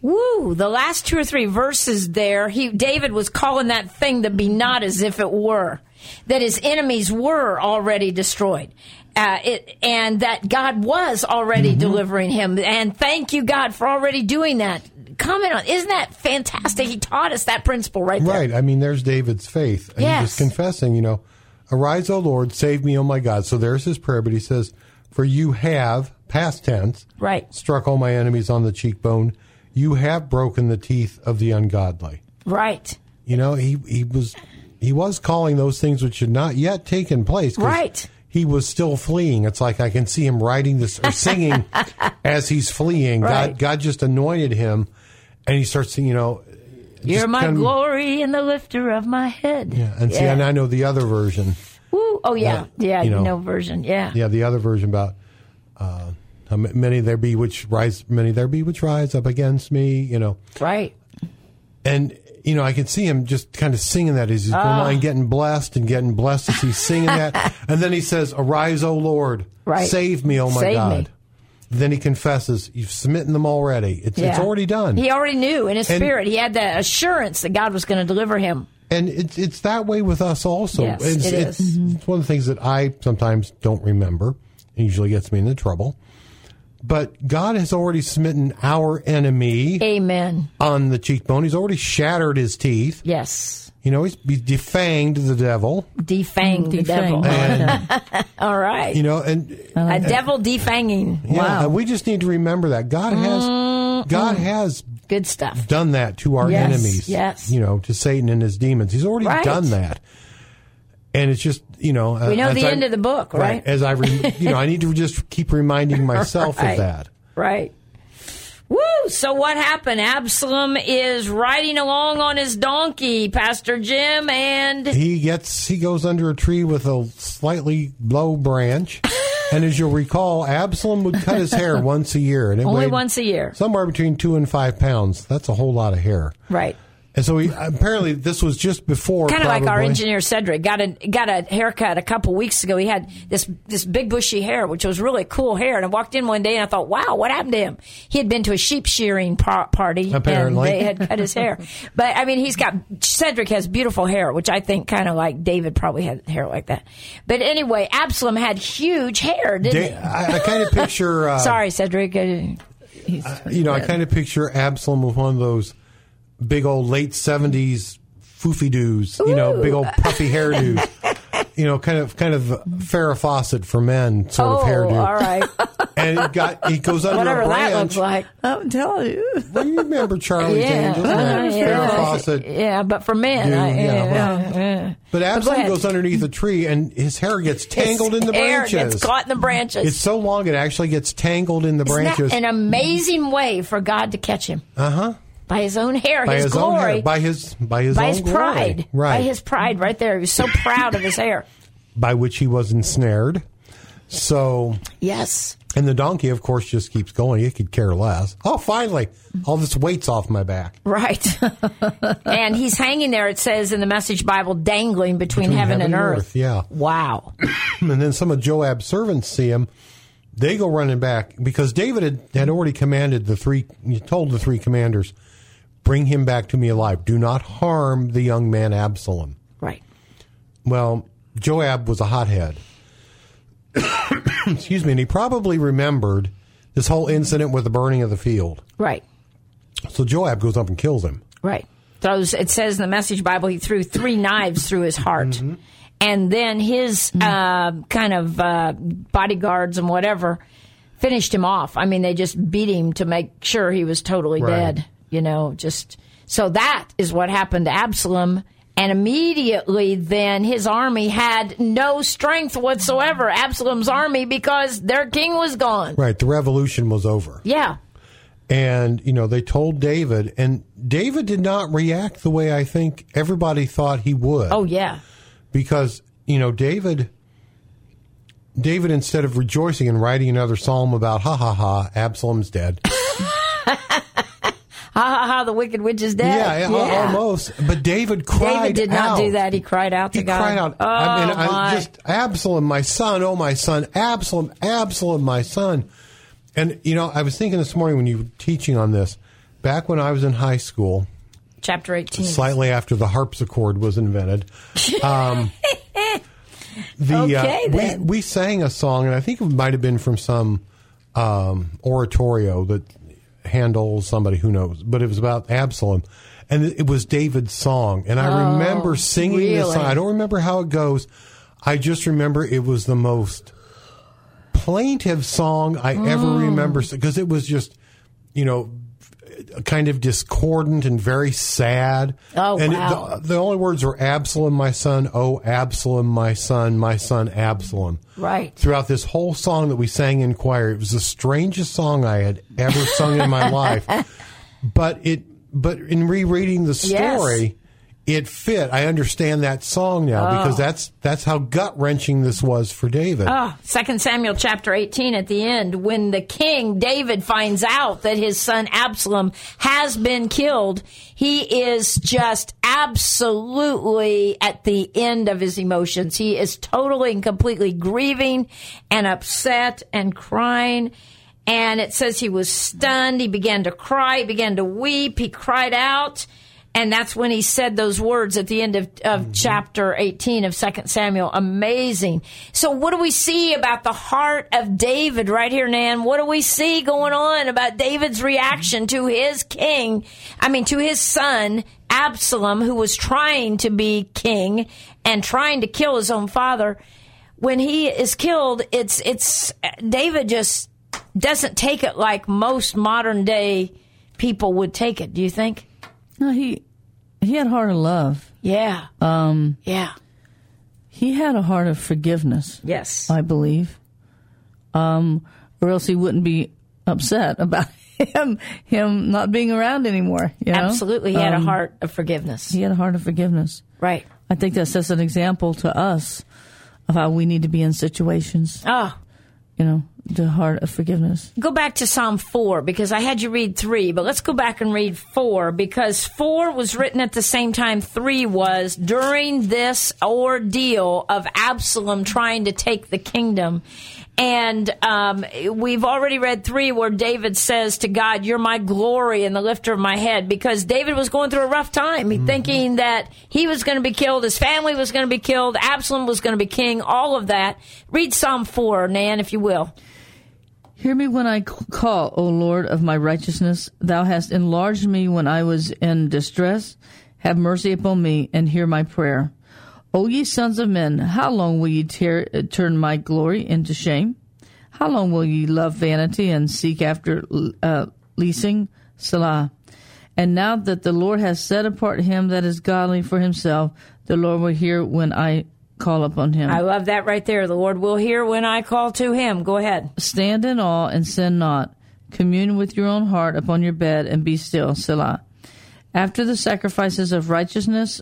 Woo! The last 2 or 3 verses there, David was calling that thing to be not as if it were, that his enemies were already destroyed. And that God was already delivering him. And thank you, God, for already doing that. Comment on, isn't that fantastic? He taught us that principle right there. Right. I mean, there's David's faith. And yes. He's just confessing, arise, O Lord, save me, O my God. So there's his prayer, but he says, for you have, past tense, right, struck all my enemies on the cheekbone. You have broken the teeth of the ungodly. Right. He was calling those things which had not yet taken place. Right. He was still fleeing. It's like I can see him writing this or singing as he's fleeing. Right. God just anointed him, and he starts singing, You're my glory and the lifter of my head. Yeah, and see, and I know the other version. Woo. Oh, yeah. Version. Yeah. Yeah, the other version about how many there be which rise up against me, Right. And, I can see him just kind of singing that as he's going on, getting blessed as he's singing that. And then he says, arise, O Lord. Right. Save me, O my God. Me. Then he confesses, you've smitten them already. It's already done. He already knew in his spirit. He had that assurance that God was going to deliver him. And it's that way with us also. Yes, it is. It's one of the things that I sometimes don't remember. It usually gets me into trouble. But God has already smitten our enemy. Amen. On the cheekbone. He's already shattered his teeth. Yes. He's defanged the devil. Defanged the devil. And, all right. And a devil defanging. Yeah, wow. And we just need to remember that God has good stuff done that to our enemies. Yes. To Satan and his demons. He's already done that. And it's just, we know the end of the book, right? As I need to just keep reminding myself of that. Right. Woo! So what happened? Absalom is riding along on his donkey, Pastor Jim, and he goes under a tree with a slightly low branch. And as you'll recall, Absalom would cut his hair once a year. And only once a year. Somewhere between 2 and 5 pounds. That's a whole lot of hair. Right. And so apparently this was just before. Kind of like our engineer Cedric got a haircut a couple weeks ago. He had this big bushy hair, which was really cool hair. And I walked in one day and I thought, wow, what happened to him? He had been to a sheep shearing party apparently. And they had cut his hair. But I mean, Cedric has beautiful hair, which I think kind of like David probably had hair like that. But anyway, Absalom had huge hair, didn't he? I kind of picture. Sorry, Cedric. I kind of picture Absalom with one of those big old late 70s foofy-doos, big old puffy hairdos. Kind of Farrah Fawcett for men sort of hairdo. All right. And he goes under whatever a branch. That looks like. I'm telling you. Well, you remember Charlie's Angels? Farrah Fawcett. Yeah, but for men. But Absalom goes underneath a tree, and his hair gets tangled in the branches. Hair gets caught in the branches. It's so long it actually gets tangled in the branches. Isn't that an amazing way for God to catch him? Uh-huh. By his own hair, his glory. By his pride. Glory. Right. By his pride right there. He was so proud of his hair. By which he was ensnared. So. Yes. And the donkey, of course, just keeps going. He could care less. Oh, finally, all this weight's off my back. Right. And he's hanging there, it says in the Message Bible, dangling between heaven and earth. Yeah. Wow. And then some of Joab's servants see him. They go running back because David had already commanded he told the 3 commanders, bring him back to me alive. Do not harm the young man Absalom. Right. Well, Joab was a hothead. Excuse me. And he probably remembered this whole incident with the burning of the field. Right. So Joab goes up and kills him. Right. It says in the Message Bible, he threw 3 knives through his heart. Mm-hmm. And then his bodyguards and whatever finished him off. I mean, they just beat him to make sure he was totally dead. So that is what happened to Absalom. And immediately then his army had no strength whatsoever, Absalom's army, because their king was gone. Right. The revolution was over. Yeah. And, they told David, and David did not react the way I think everybody thought he would. Oh, yeah. Because, David, instead of rejoicing and writing another psalm about, Absalom's dead. The wicked witch is dead. Yeah, almost. But David cried out. David did not do that. He cried out to God. He cried out. Absalom, my son, oh, my son. Absalom, my son. And, I was thinking this morning when you were teaching on this, back when I was in high school, chapter 18, slightly after the harpsichord was invented, we sang a song, and I think it might have been from some oratorio that Handel, somebody, who knows, but it was about Absalom, and it was David's song, and I remember singing this song. I don't remember how it goes. I just remember it was the most plaintive song I ever remember, because it was just, kind of discordant and very sad. Oh, and wow. The only words were Absalom, my son, oh, Absalom, my son, Absalom. Right. Throughout this whole song that we sang in choir, it was the strangest song I had ever sung in my life. But in rereading the story, it fit. I understand that song now because that's how gut-wrenching this was for David. 2 Samuel chapter 18 at the end, when the king David finds out that his son Absalom has been killed, he is just absolutely at the end of his emotions. He is totally and completely grieving and upset and crying. And it says he was stunned. He began to cry. He began to weep. He cried out. And that's when he said those words at the end of chapter 18 of 2 Samuel. Amazing. So what do we see about the heart of David right here, Nan? What do we see going on about David's reaction to his to his son, Absalom, who was trying to be king and trying to kill his own father? When he is killed, it's David just doesn't take it like most modern day people would take it. Do you think? No, he had a heart of love. Yeah. He had a heart of forgiveness. Yes. I believe. Or else he wouldn't be upset about him not being around anymore. Absolutely. He had a heart of forgiveness. He had a heart of forgiveness. Right. I think that sets an example to us of how we need to be in situations. The heart of forgiveness. Go back to Psalm 4, because I had you read 3, but let's go back and read 4, because 4 was written at the same time 3 was during this ordeal of Absalom trying to take the kingdom. And we've already read 3 where David says to God, "You're my glory and the lifter of my head," because David was going through a rough time, thinking that he was going to be killed, his family was going to be killed, Absalom was going to be king, all of that. Read Psalm 4, Nan, if you will. Hear me when I call, O Lord of my righteousness. Thou hast enlarged me when I was in distress. Have mercy upon me and hear my prayer. O ye sons of men, how long will ye turn my glory into shame? How long will ye love vanity and seek after leasing? Selah. And now that the Lord has set apart him that is godly for himself, the Lord will hear when I call upon him. I love that right there. The Lord will hear when I call to him. Go ahead. Stand in awe and sin not. Commune with your own heart upon your bed and be still. Selah. After the sacrifices of righteousness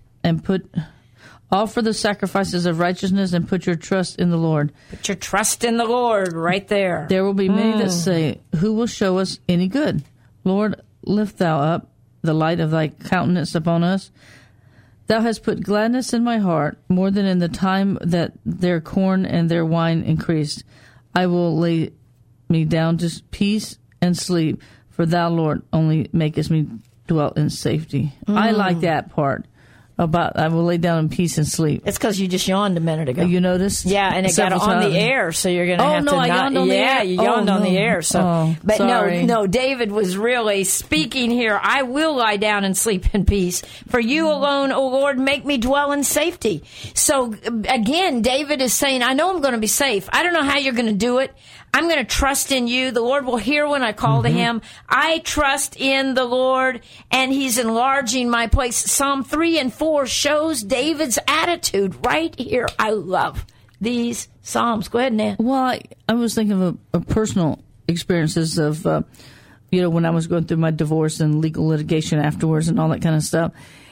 offer the sacrifices of righteousness and put your trust in the Lord. Put your trust in the Lord right there. There will be many that say, who will show us any good? Lord, lift thou up the light of thy countenance upon us. Thou hast put gladness in my heart, more than in the time that their corn and their wine increased. I will lay me down to peace and sleep, for thou, Lord, only makest me dwell in safety. I like that part about I will lay down in peace and sleep. It's because you just yawned a minute ago. You noticed? Yeah, and it got on the air, so you're going to have to not. Yawned on the air? You yawned on the air. So, but sorry. No, David was really speaking here. I will lie down and sleep in peace. For you alone, O Lord, make me dwell in safety. So again, David is saying, I know I'm going to be safe. I don't know how you're going to do it. I'm going to trust in you. The Lord will hear when I call to him. I trust in the Lord, and he's enlarging my place. Psalm 3 and 4 shows David's attitude right here. I love these Psalms. Go ahead, Nan. Well, I was thinking of personal experiences of, when I was going through my divorce and legal litigation afterwards and all that kind of stuff.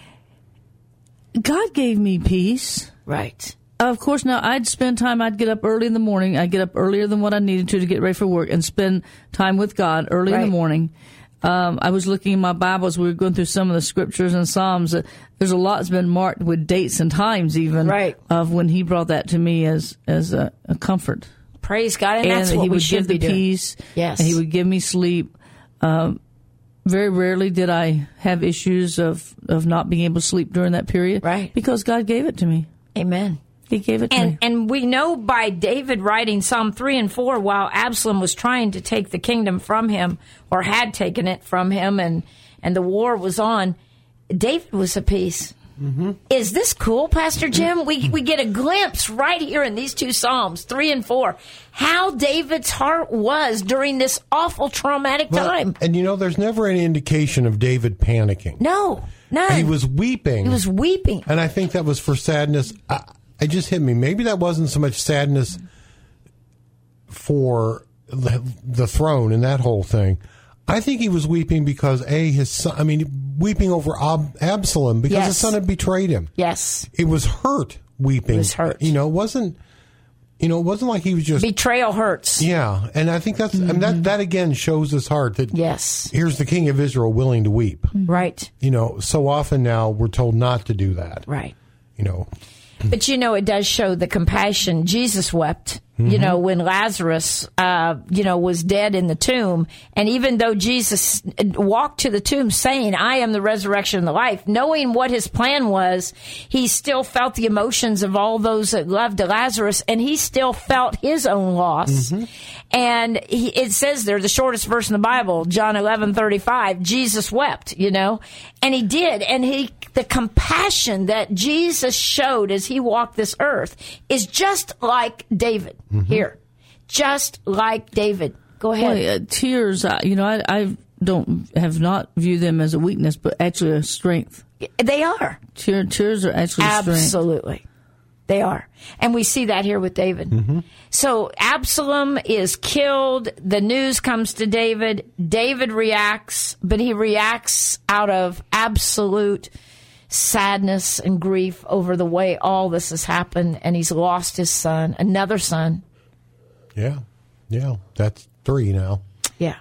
God gave me peace. Right. Of course, now I'd spend time, I'd get up early in the morning. I'd get up earlier than what I needed to get ready for work and spend time with God early in the morning. I was looking in my Bibles. We were going through some of the scriptures and Psalms. There's a lot that's been marked with dates and times even of when he brought that to me as a comfort. Praise God. And that's what we should be doing. He would give the peace. Yes. And he would give me sleep. very rarely did I have issues of not being able to sleep during that period. Right. Because God gave it to me. Amen. He gave it to me. And we know by David writing Psalm 3 and 4 while Absalom was trying to take the kingdom from him, or had taken it from him, and the war was on, David was at peace. Mm-hmm. Is this cool, Pastor Jim? We get a glimpse right here in these two Psalms, 3 and 4, how David's heart was during this awful traumatic time. And there's never any indication of David panicking. No, none. He was weeping. And I think that was for sadness. It just hit me. Maybe that wasn't so much sadness for the throne and that whole thing. I think he was weeping because his son, weeping over Absalom because his son had betrayed him. Yes. It was hurt weeping. It was hurt. It wasn't like he was just... Betrayal hurts. Yeah. And I think that again shows his heart that here's the king of Israel willing to weep. Right. So often now we're told not to do that. Right. But it does show the compassion. Jesus wept, when Lazarus, was dead in the tomb. And even though Jesus walked to the tomb saying, I am the resurrection and the life, knowing what his plan was, he still felt the emotions of all those that loved Lazarus, and he still felt his own loss. Mm-hmm. And it says there, the shortest verse in the Bible, John 11:35, Jesus wept, and he did. And the compassion that Jesus showed as he walked this earth is just like David here. Just like David. Go ahead. Well, tears, I have not viewed them as a weakness, but actually a strength. They are. Tears are actually a strength. Absolutely. They are. And we see that here with David. Mm-hmm. So Absalom is killed. The news comes to David. David reacts, but he reacts out of absolute sadness and grief over the way all this has happened. And he's lost his son, another son. Yeah. Yeah. That's 3 now. Yeah.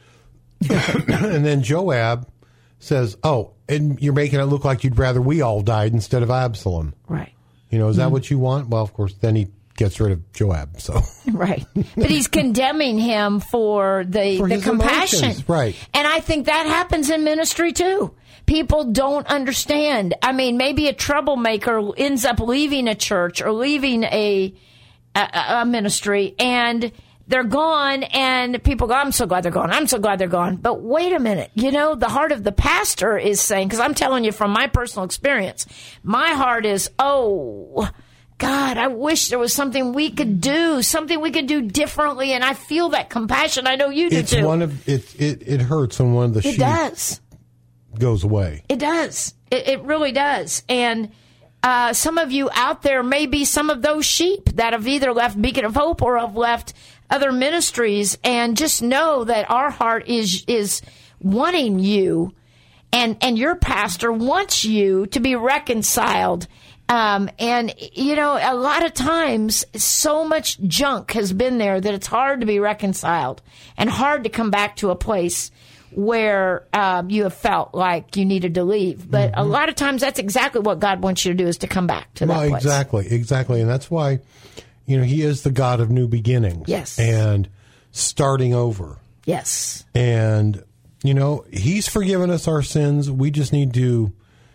And then Joab says, and you're making it look like you'd rather we all died instead of Absalom. Right. Is that what you want? Well, of course, then he gets rid of Joab. So right, but he's condemning him for the compassion, emotions, right? And I think that happens in ministry too. People don't understand. Maybe a troublemaker ends up leaving a church or leaving a ministry, and they're gone, and people go, I'm so glad they're gone. I'm so glad they're gone. But wait a minute. The heart of the pastor is saying, because I'm telling you from my personal experience, my heart is, oh, God, I wish there was something we could do differently. And I feel that compassion. I know you do too. It hurts when one of the sheep goes away. It does. It really does. And some of you out there may be some of those sheep that have either left Beacon of Hope or have left other ministries, and just know that our heart is wanting you, and your pastor wants you to be reconciled. And a lot of times, so much junk has been there that it's hard to be reconciled and hard to come back to a place where you have felt like you needed to leave. But a lot of times, that's exactly what God wants you to do, is to come back to that place. Exactly. And that's why, he is the God of new beginnings. Yes. And starting over. Yes. And, he's forgiven us our sins. We just need to,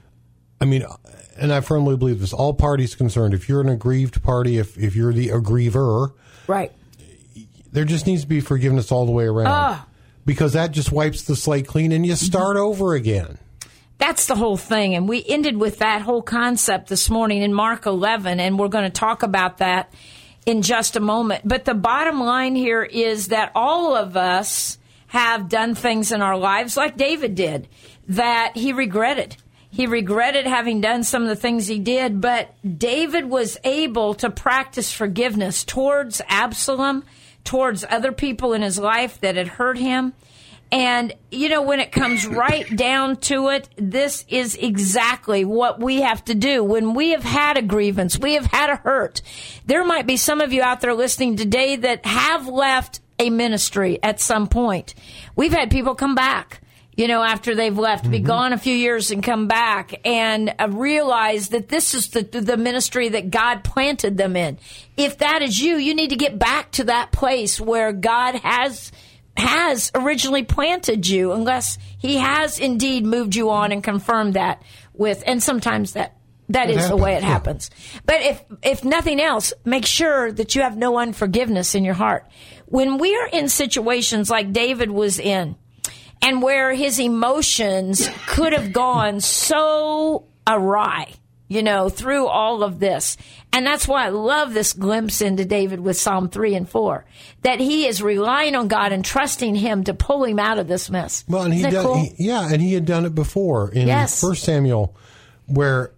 and I firmly believe this, all parties concerned, if you're an aggrieved party, if you're the aggriever, right, there just needs to be forgiveness all the way around. Because that just wipes the slate clean and you start over again. That's the whole thing. And we ended with that whole concept this morning in Mark 11, and we're going to talk about that in just a moment. But the bottom line here is that all of us have done things in our lives like David did that he regretted. He regretted having done some of the things he did, but David was able to practice forgiveness towards Absalom, towards other people in his life that had hurt him. And, when it comes right down to it, this is exactly what we have to do. When we have had a grievance, we have had a hurt. There might be some of you out there listening today that have left a ministry at some point. We've had people come back, after they've left, be gone a few years and come back and realize that this is the ministry that God planted them in. If that is you, you need to get back to that place where God has has originally planted you, unless he has indeed moved you on and confirmed that with, and sometimes that is the way it happens. But if nothing else, make sure that you have no unforgiveness in your heart. When we are in situations like David was in, and where his emotions could have gone so awry, through all of this. And that's why I love this glimpse into David with Psalm 3 and 4, that he is relying on God and trusting him to pull him out of this mess. Well, and and he had done it before in 1 Samuel, where,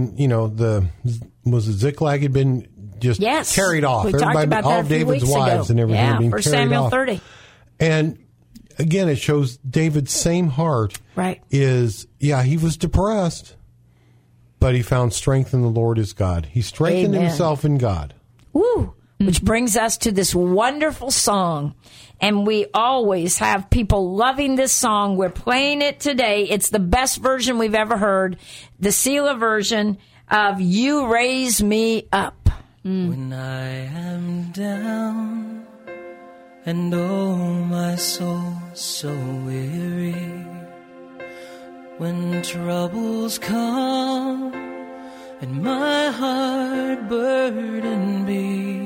Ziklag had been just carried off. We talked about all David's wives and everything had been 1 carried Samuel off. 30. And again, it shows David's same heart. Right. He was depressed, but he found strength in the Lord his God. He strengthened himself in God. Woo! Which brings us to this wonderful song. And we always have people loving this song. We're playing it today. It's the best version we've ever heard. The Selah version of You Raise Me Up. When I am down and oh, my soul so weary, when troubles come and my heart burden be,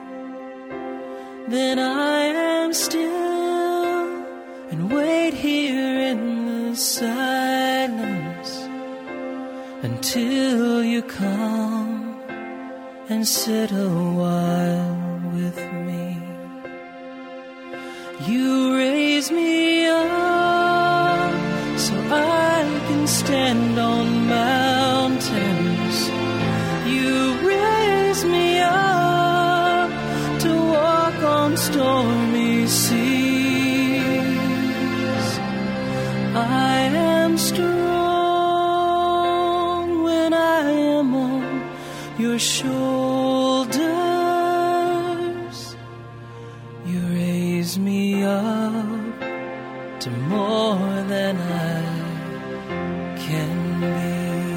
then I am still and wait here in the silence until you come and sit a while with me. You raise me up so I can stand on mountains. You raise me up to walk on stormy seas. I am strong when I am on your shoulders. You raise me up to more than I can be.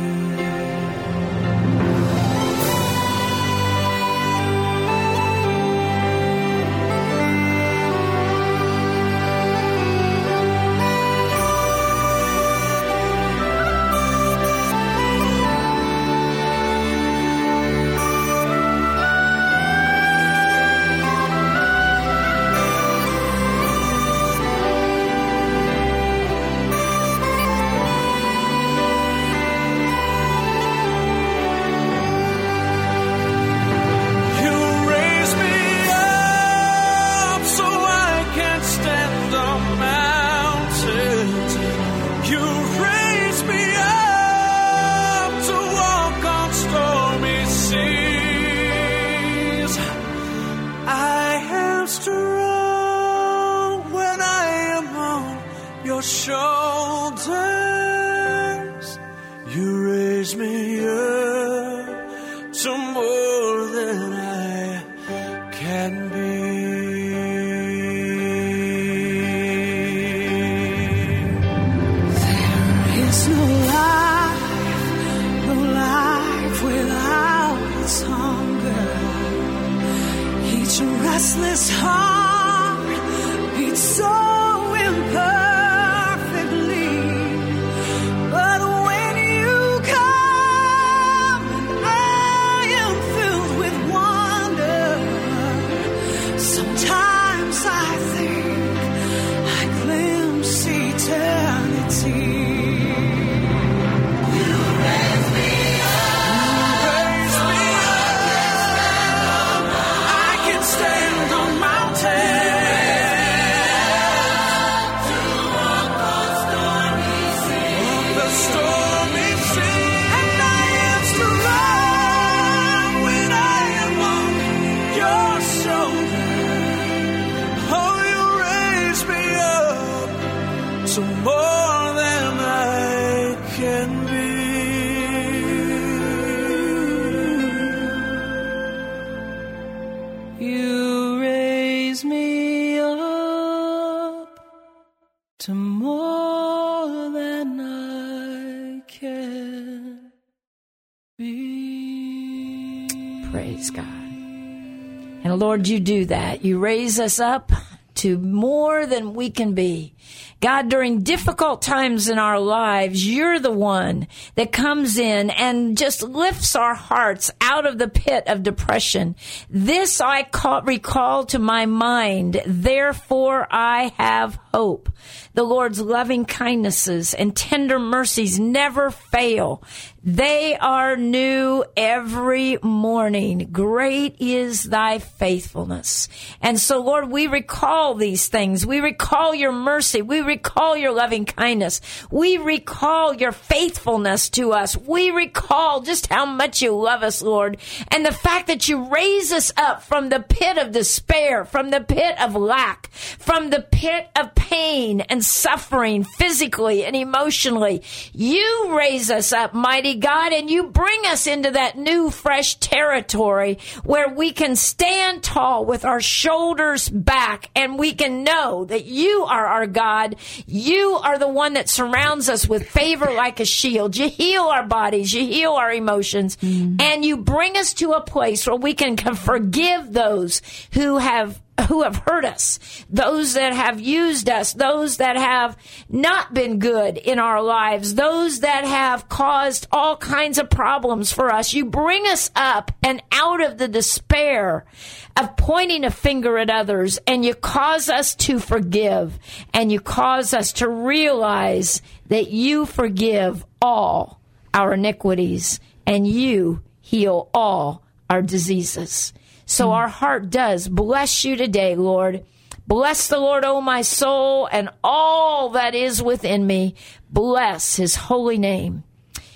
Shoulders, you raise me up to more than I can be. There is no life without its hunger. Each restless heart beats so imperfect. Praise God. And Lord, you do that. You raise us up to more than we can be. God, during difficult times in our lives, you're the one that comes in and just lifts our hearts out of the pit of depression. This I recall to my mind, therefore I have hope. The Lord's loving kindnesses and tender mercies never fail. They are new every morning. Great is thy faithfulness. And so, Lord, we recall these things. We recall your mercy. We recall your loving kindness. We recall your faithfulness to us. We recall just how much you love us, Lord, and the fact that you raise us up from the pit of despair, from the pit of lack, from the pit of pain and suffering physically and emotionally. You raise us up, mighty God, and you bring us into that new, fresh territory where we can stand tall with our shoulders back, and we can know that you are our God. You are the one that surrounds us with favor like a shield. You heal our bodies. You heal our emotions. And you bring us to a place where we can forgive those who have hurt us, those that have used us, those that have not been good in our lives, those that have caused all kinds of problems for us. You bring us up and out of the despair of pointing a finger at others, and you cause us to forgive, and you cause us to realize that you forgive all our iniquities, and you heal all our diseases. So our heart does bless you today, Lord. Bless the Lord, O my soul, and all that is within me. Bless his holy name.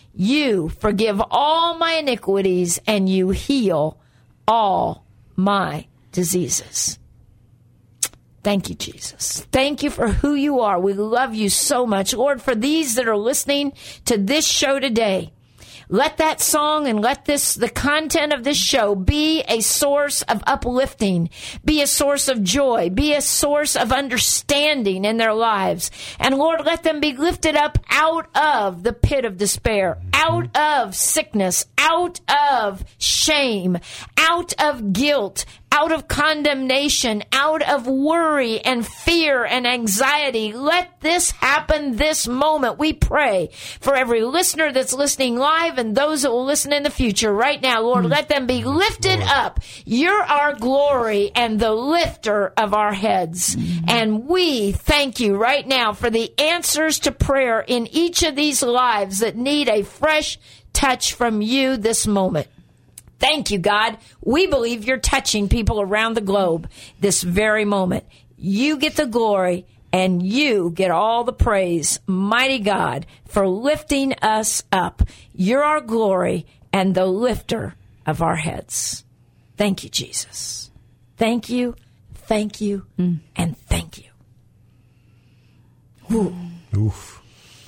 You forgive all my iniquities, and you heal all my diseases. Thank you, Jesus. Thank you for who you are. We love you so much. Lord, for these that are listening to this show today, let that song and let the content of this show be a source of uplifting, be a source of joy, be a source of understanding in their lives. And Lord, let them be lifted up out of the pit of despair, out of sickness, out of shame, out of guilt, out of condemnation, out of worry and fear and anxiety. Let this happen this moment. We pray for every listener that's listening live and those that will listen in the future right now. Lord, let them be lifted up. You're our glory and the lifter of our heads. And we thank you right now for the answers to prayer in each of these lives that need a fresh touch from you this moment. Thank you, God. We believe you're touching people around the globe this very moment. You get the glory and you get all the praise, mighty God, for lifting us up. You're our glory and the lifter of our heads. Thank you, Jesus. Thank you, and thank you. Ooh. Oof.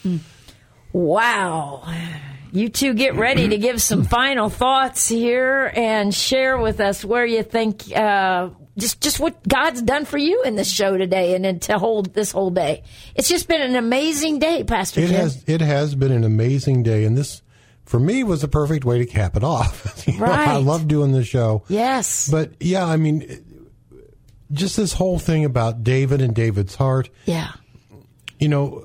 Wow. You two get ready to give some final thoughts here and share with us where you think just what God's done for you in this show today and to hold this whole day. It's just been an amazing day, Pastor Jim. It has been an amazing day, and this, for me, was the perfect way to cap it off. Right. I love doing the show. Yes. But, yeah, I mean, just this whole thing about David and David's heart. Yeah. You know,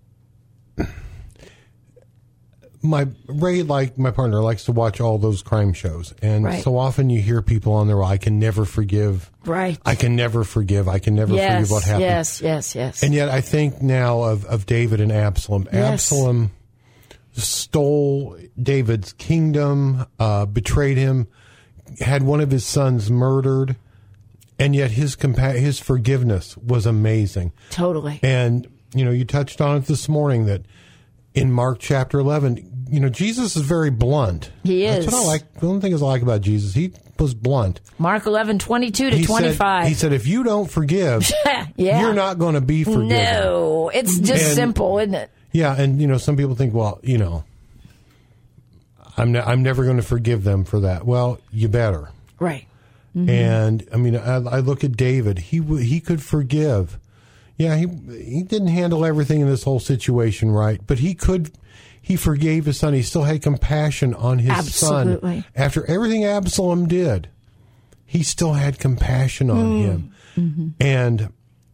my partner likes to watch all those crime shows, and so often you hear people on there, I can never forgive. Right. I can never forgive. I can never forgive what happened. Yes. And yet I think now of David and Absalom. Yes. Absalom stole David's kingdom, betrayed him, had one of his sons murdered, and yet his forgiveness was amazing. Totally. And, you know, you touched on it this morning that in Mark chapter 11, you know, Jesus is very blunt. He is. That's what I like. The only thing I like about Jesus, he was blunt. Mark 11:22 to 25. He said, if you don't forgive, you're not going to be forgiven. No, it's just simple, isn't it? Yeah, and, you know, some people think, well, you know, I'm never going to forgive them for that. Well, you better. Right. Mm-hmm. And, I mean, I look at David. He could forgive. Yeah, he didn't handle everything in this whole situation right, but he forgave his son. He still had compassion on his son. After everything Absalom did, he still had compassion on him. Mm-hmm. And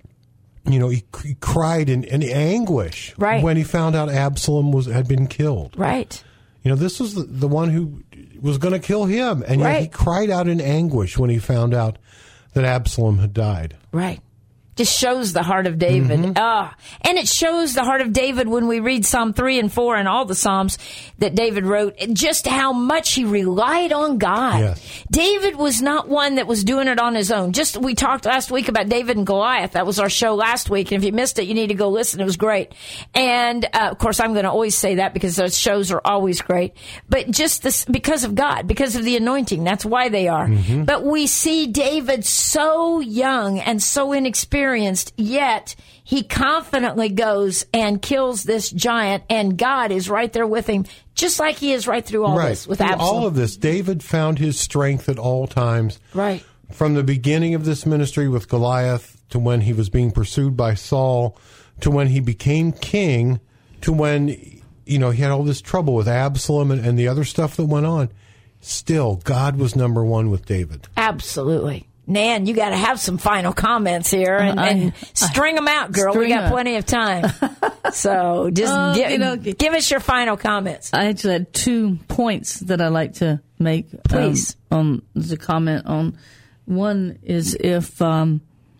he cried in anguish when he found out Absalom had been killed. Right. This was the one who was going to kill him, and yet he cried out in anguish when he found out that Absalom had died. Right. Just shows the heart of David. And it shows the heart of David when we read Psalm 3 and 4 and all the Psalms that David wrote, just how much he relied on God. Yes. David was not one that was doing it on his own. We talked last week about David and Goliath. That was our show last week. And if you missed it, you need to go listen. It was great. And, of course, I'm going to always say that because those shows are always great. But just this, because of God, because of the anointing. That's why they are. But we see David so young and so inexperienced, yet he confidently goes and kills this giant, and God is right there with him, just like he is right through all this with Absalom. All of this, David found his strength at all times. Right. From the beginning of this ministry with Goliath, to when he was being pursued by Saul, to when he became king, to when, he had all this trouble with Absalom and the other stuff that went on. Still, God was number one with David. Absolutely. Nan, you got to have some final comments here and string them out, girl. We got plenty of time. So just give us your final comments. I actually had 2 points that I like to make. Please. On the comment on. One is if, and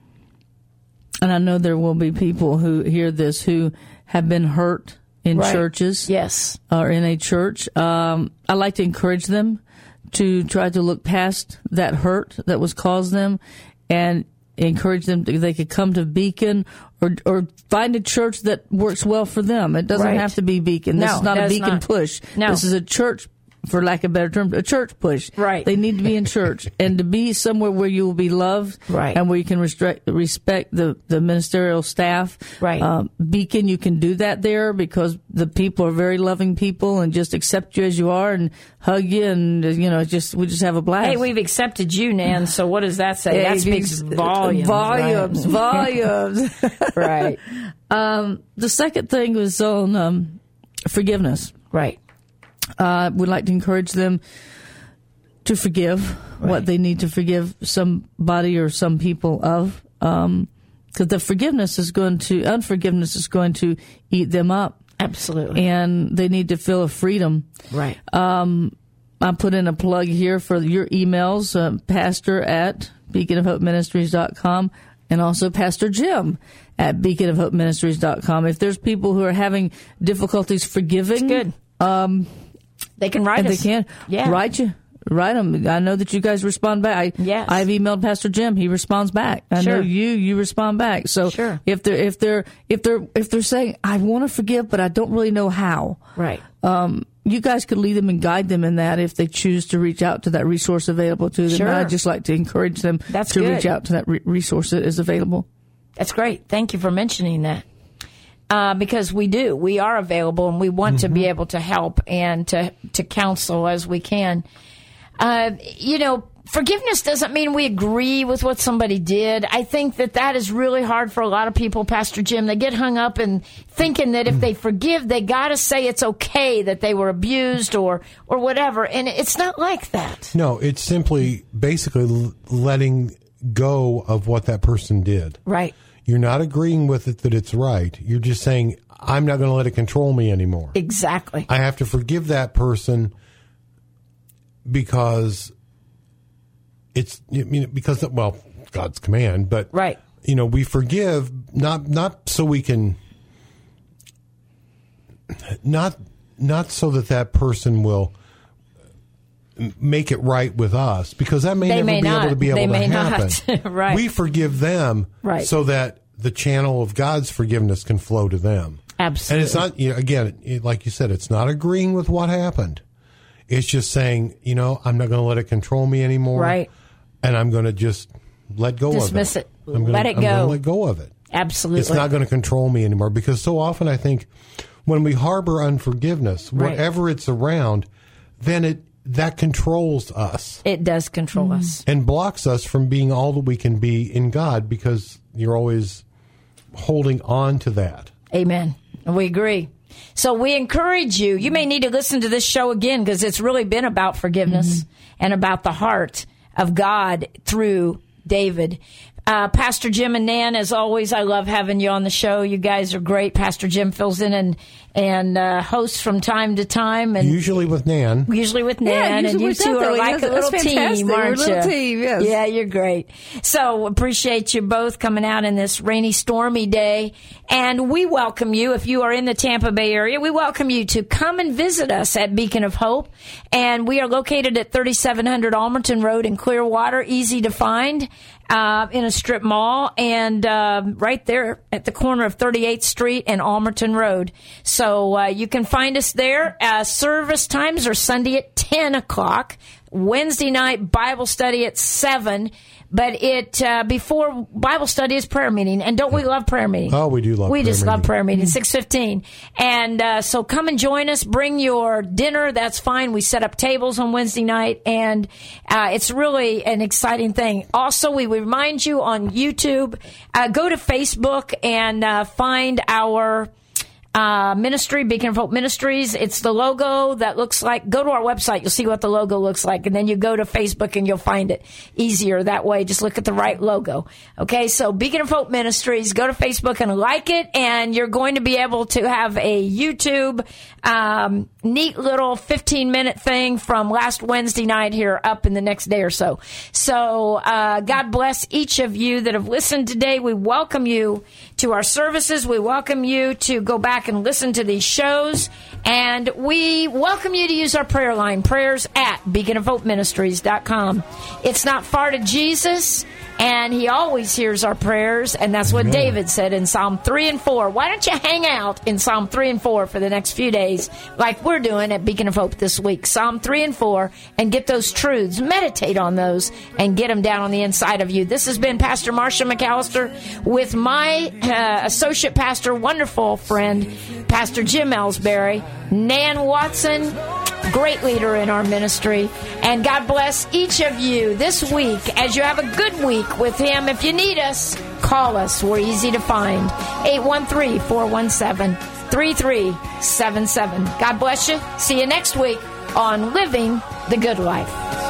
I know there will be people who hear this who have been hurt in churches. Yes. Or in a church. I like to encourage them to try to look past that hurt that was caused them and encourage them they could come to Beacon or find a church that works well for them. It doesn't have to be Beacon. This is not a Beacon push. No. This is a church, for lack of a better term, a church push. Right. They need to be in church and to be somewhere where you will be loved and where you can respect the ministerial staff. Right. Beacon, you can do that there because the people are very loving people and just accept you as you are and hug you and, we just have a blast. Hey, we've accepted you, Nan, so what does that say? That speaks volumes. Volumes. Right. The second thing was on forgiveness. Right. Would like to encourage them to forgive what they need to forgive somebody or some people of, because the unforgiveness is going to eat them up. Absolutely. And they need to feel a freedom. Right. I put in a plug here for your emails, pastor@beaconofhopeministries.com and also Pastor Jim at beaconofhopeministries.com. If there's people who are having difficulties forgiving, it's good. They can write us. They can. Yeah. Write them. I know that you guys respond back. Yes. I've emailed Pastor Jim. He responds back. I know you respond back. So if they're saying, I want to forgive, but I don't really know how. Right. You guys could lead them and guide them in that if they choose to reach out to that resource available to them. Sure. I'd just like to encourage them reach out to that resource that is available. That's great. Thank you for mentioning that. Because we are available and we want to be able to help and to counsel as we can. Forgiveness doesn't mean we agree with what somebody did. I think that is really hard for a lot of people, Pastor Jim. They get hung up in thinking that if they forgive, they got to say it's okay that they were abused or whatever. And it's not like that. No, it's simply basically letting go of what that person did. Right. You're not agreeing with it that it's right. You're just saying, I'm not going to let it control me anymore. Exactly. I have to forgive that person because God's command, but right. We forgive not so we can not so that person will make it right with us, because that may never be able to happen. Right. We forgive them so that the channel of God's forgiveness can flow to them. Absolutely. And it's not, again, like you said, it's not agreeing with what happened. It's just saying, I'm not going to let it control me anymore. Right. And I'm going to just let go of it. Dismiss it. Let it go. I'm going to let go of it. Absolutely. It's not going to control me anymore, because so often I think when we harbor unforgiveness, whatever it's around, then that controls us. It does control us. And blocks us from being all that we can be in God, because you're always holding on to that. Amen. We agree. So we encourage you. You may need to listen to this show again, because it's really been about forgiveness and about the heart of God through David. Pastor Jim and Nan, as always, I love having you on the show. You guys are great. Pastor Jim fills in and hosts from time to time. And usually with Nan. And you two are like a little team, aren't you? We're a little team, yes. Yeah, you're great. So appreciate you both coming out in this rainy, stormy day. And we welcome you, if you are in the Tampa Bay area, we welcome you to come and visit us at Beacon of Hope. And we are located at 3700 Almerton Road in Clearwater, easy to find, in a strip mall, and right there at the corner of 38th Street and Almerton Road. So you can find us there. Service times are Sunday at 10 o'clock, Wednesday night Bible study at 7. But before Bible study is prayer meeting. And don't we love prayer meeting? Oh, we do love prayer meeting. We just love prayer meeting, 6:15. And so come and join us. Bring your dinner. That's fine. We set up tables on Wednesday night. And it's really an exciting thing. Also, we remind you on YouTube, go to Facebook and find our ministry, Beacon of Hope Ministries. It's the logo that looks like, go to our website, you'll see what the logo looks like, and then you go to Facebook and you'll find it easier that way. Just look at the right logo. Okay, so Beacon of Hope Ministries, go to Facebook and like it, and you're going to be able to have a YouTube neat little 15-minute thing from last Wednesday night here up in the next day or so. So God bless each of you that have listened today. We welcome you to our services. We welcome you to go back and listen to these shows. And we welcome you to use our prayer line, prayers at beaconofhopeministries.com. It's not far to Jesus, and he always hears our prayers, and that's what David said in Psalm 3 and 4. Why don't you hang out in Psalm 3 and 4 for the next few days, like we're doing at Beacon of Hope this week, Psalm 3 and 4, and get those truths, meditate on those, and get them down on the inside of you. This has been Pastor Marcia McAllister with my associate pastor, wonderful friend, Pastor Jim Ellsbury, Nan Watson, great leader in our ministry. And God bless each of you this week as you have a good week with him. If you need us, call us. We're easy to find. 813-417-3377. God bless you. See you next week on Living the Good Life.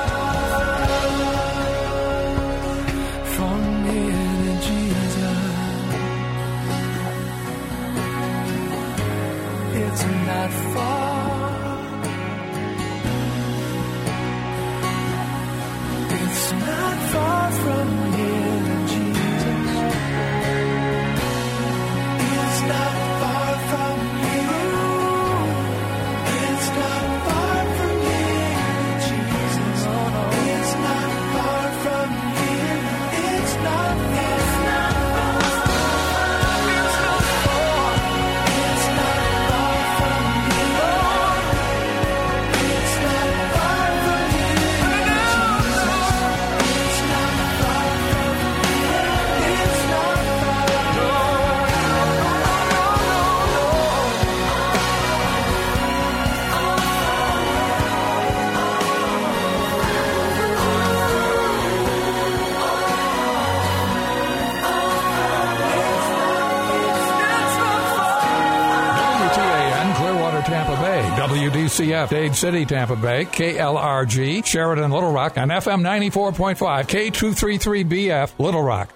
It's not far. It's not far from here, Jesus. It's not far from you. It's not far from here, Jesus. It's not far from here. It's not far. WDCF, Dade City, Tampa Bay, KLRG, Sheridan, Little Rock, and FM 94.5, K233BF, Little Rock.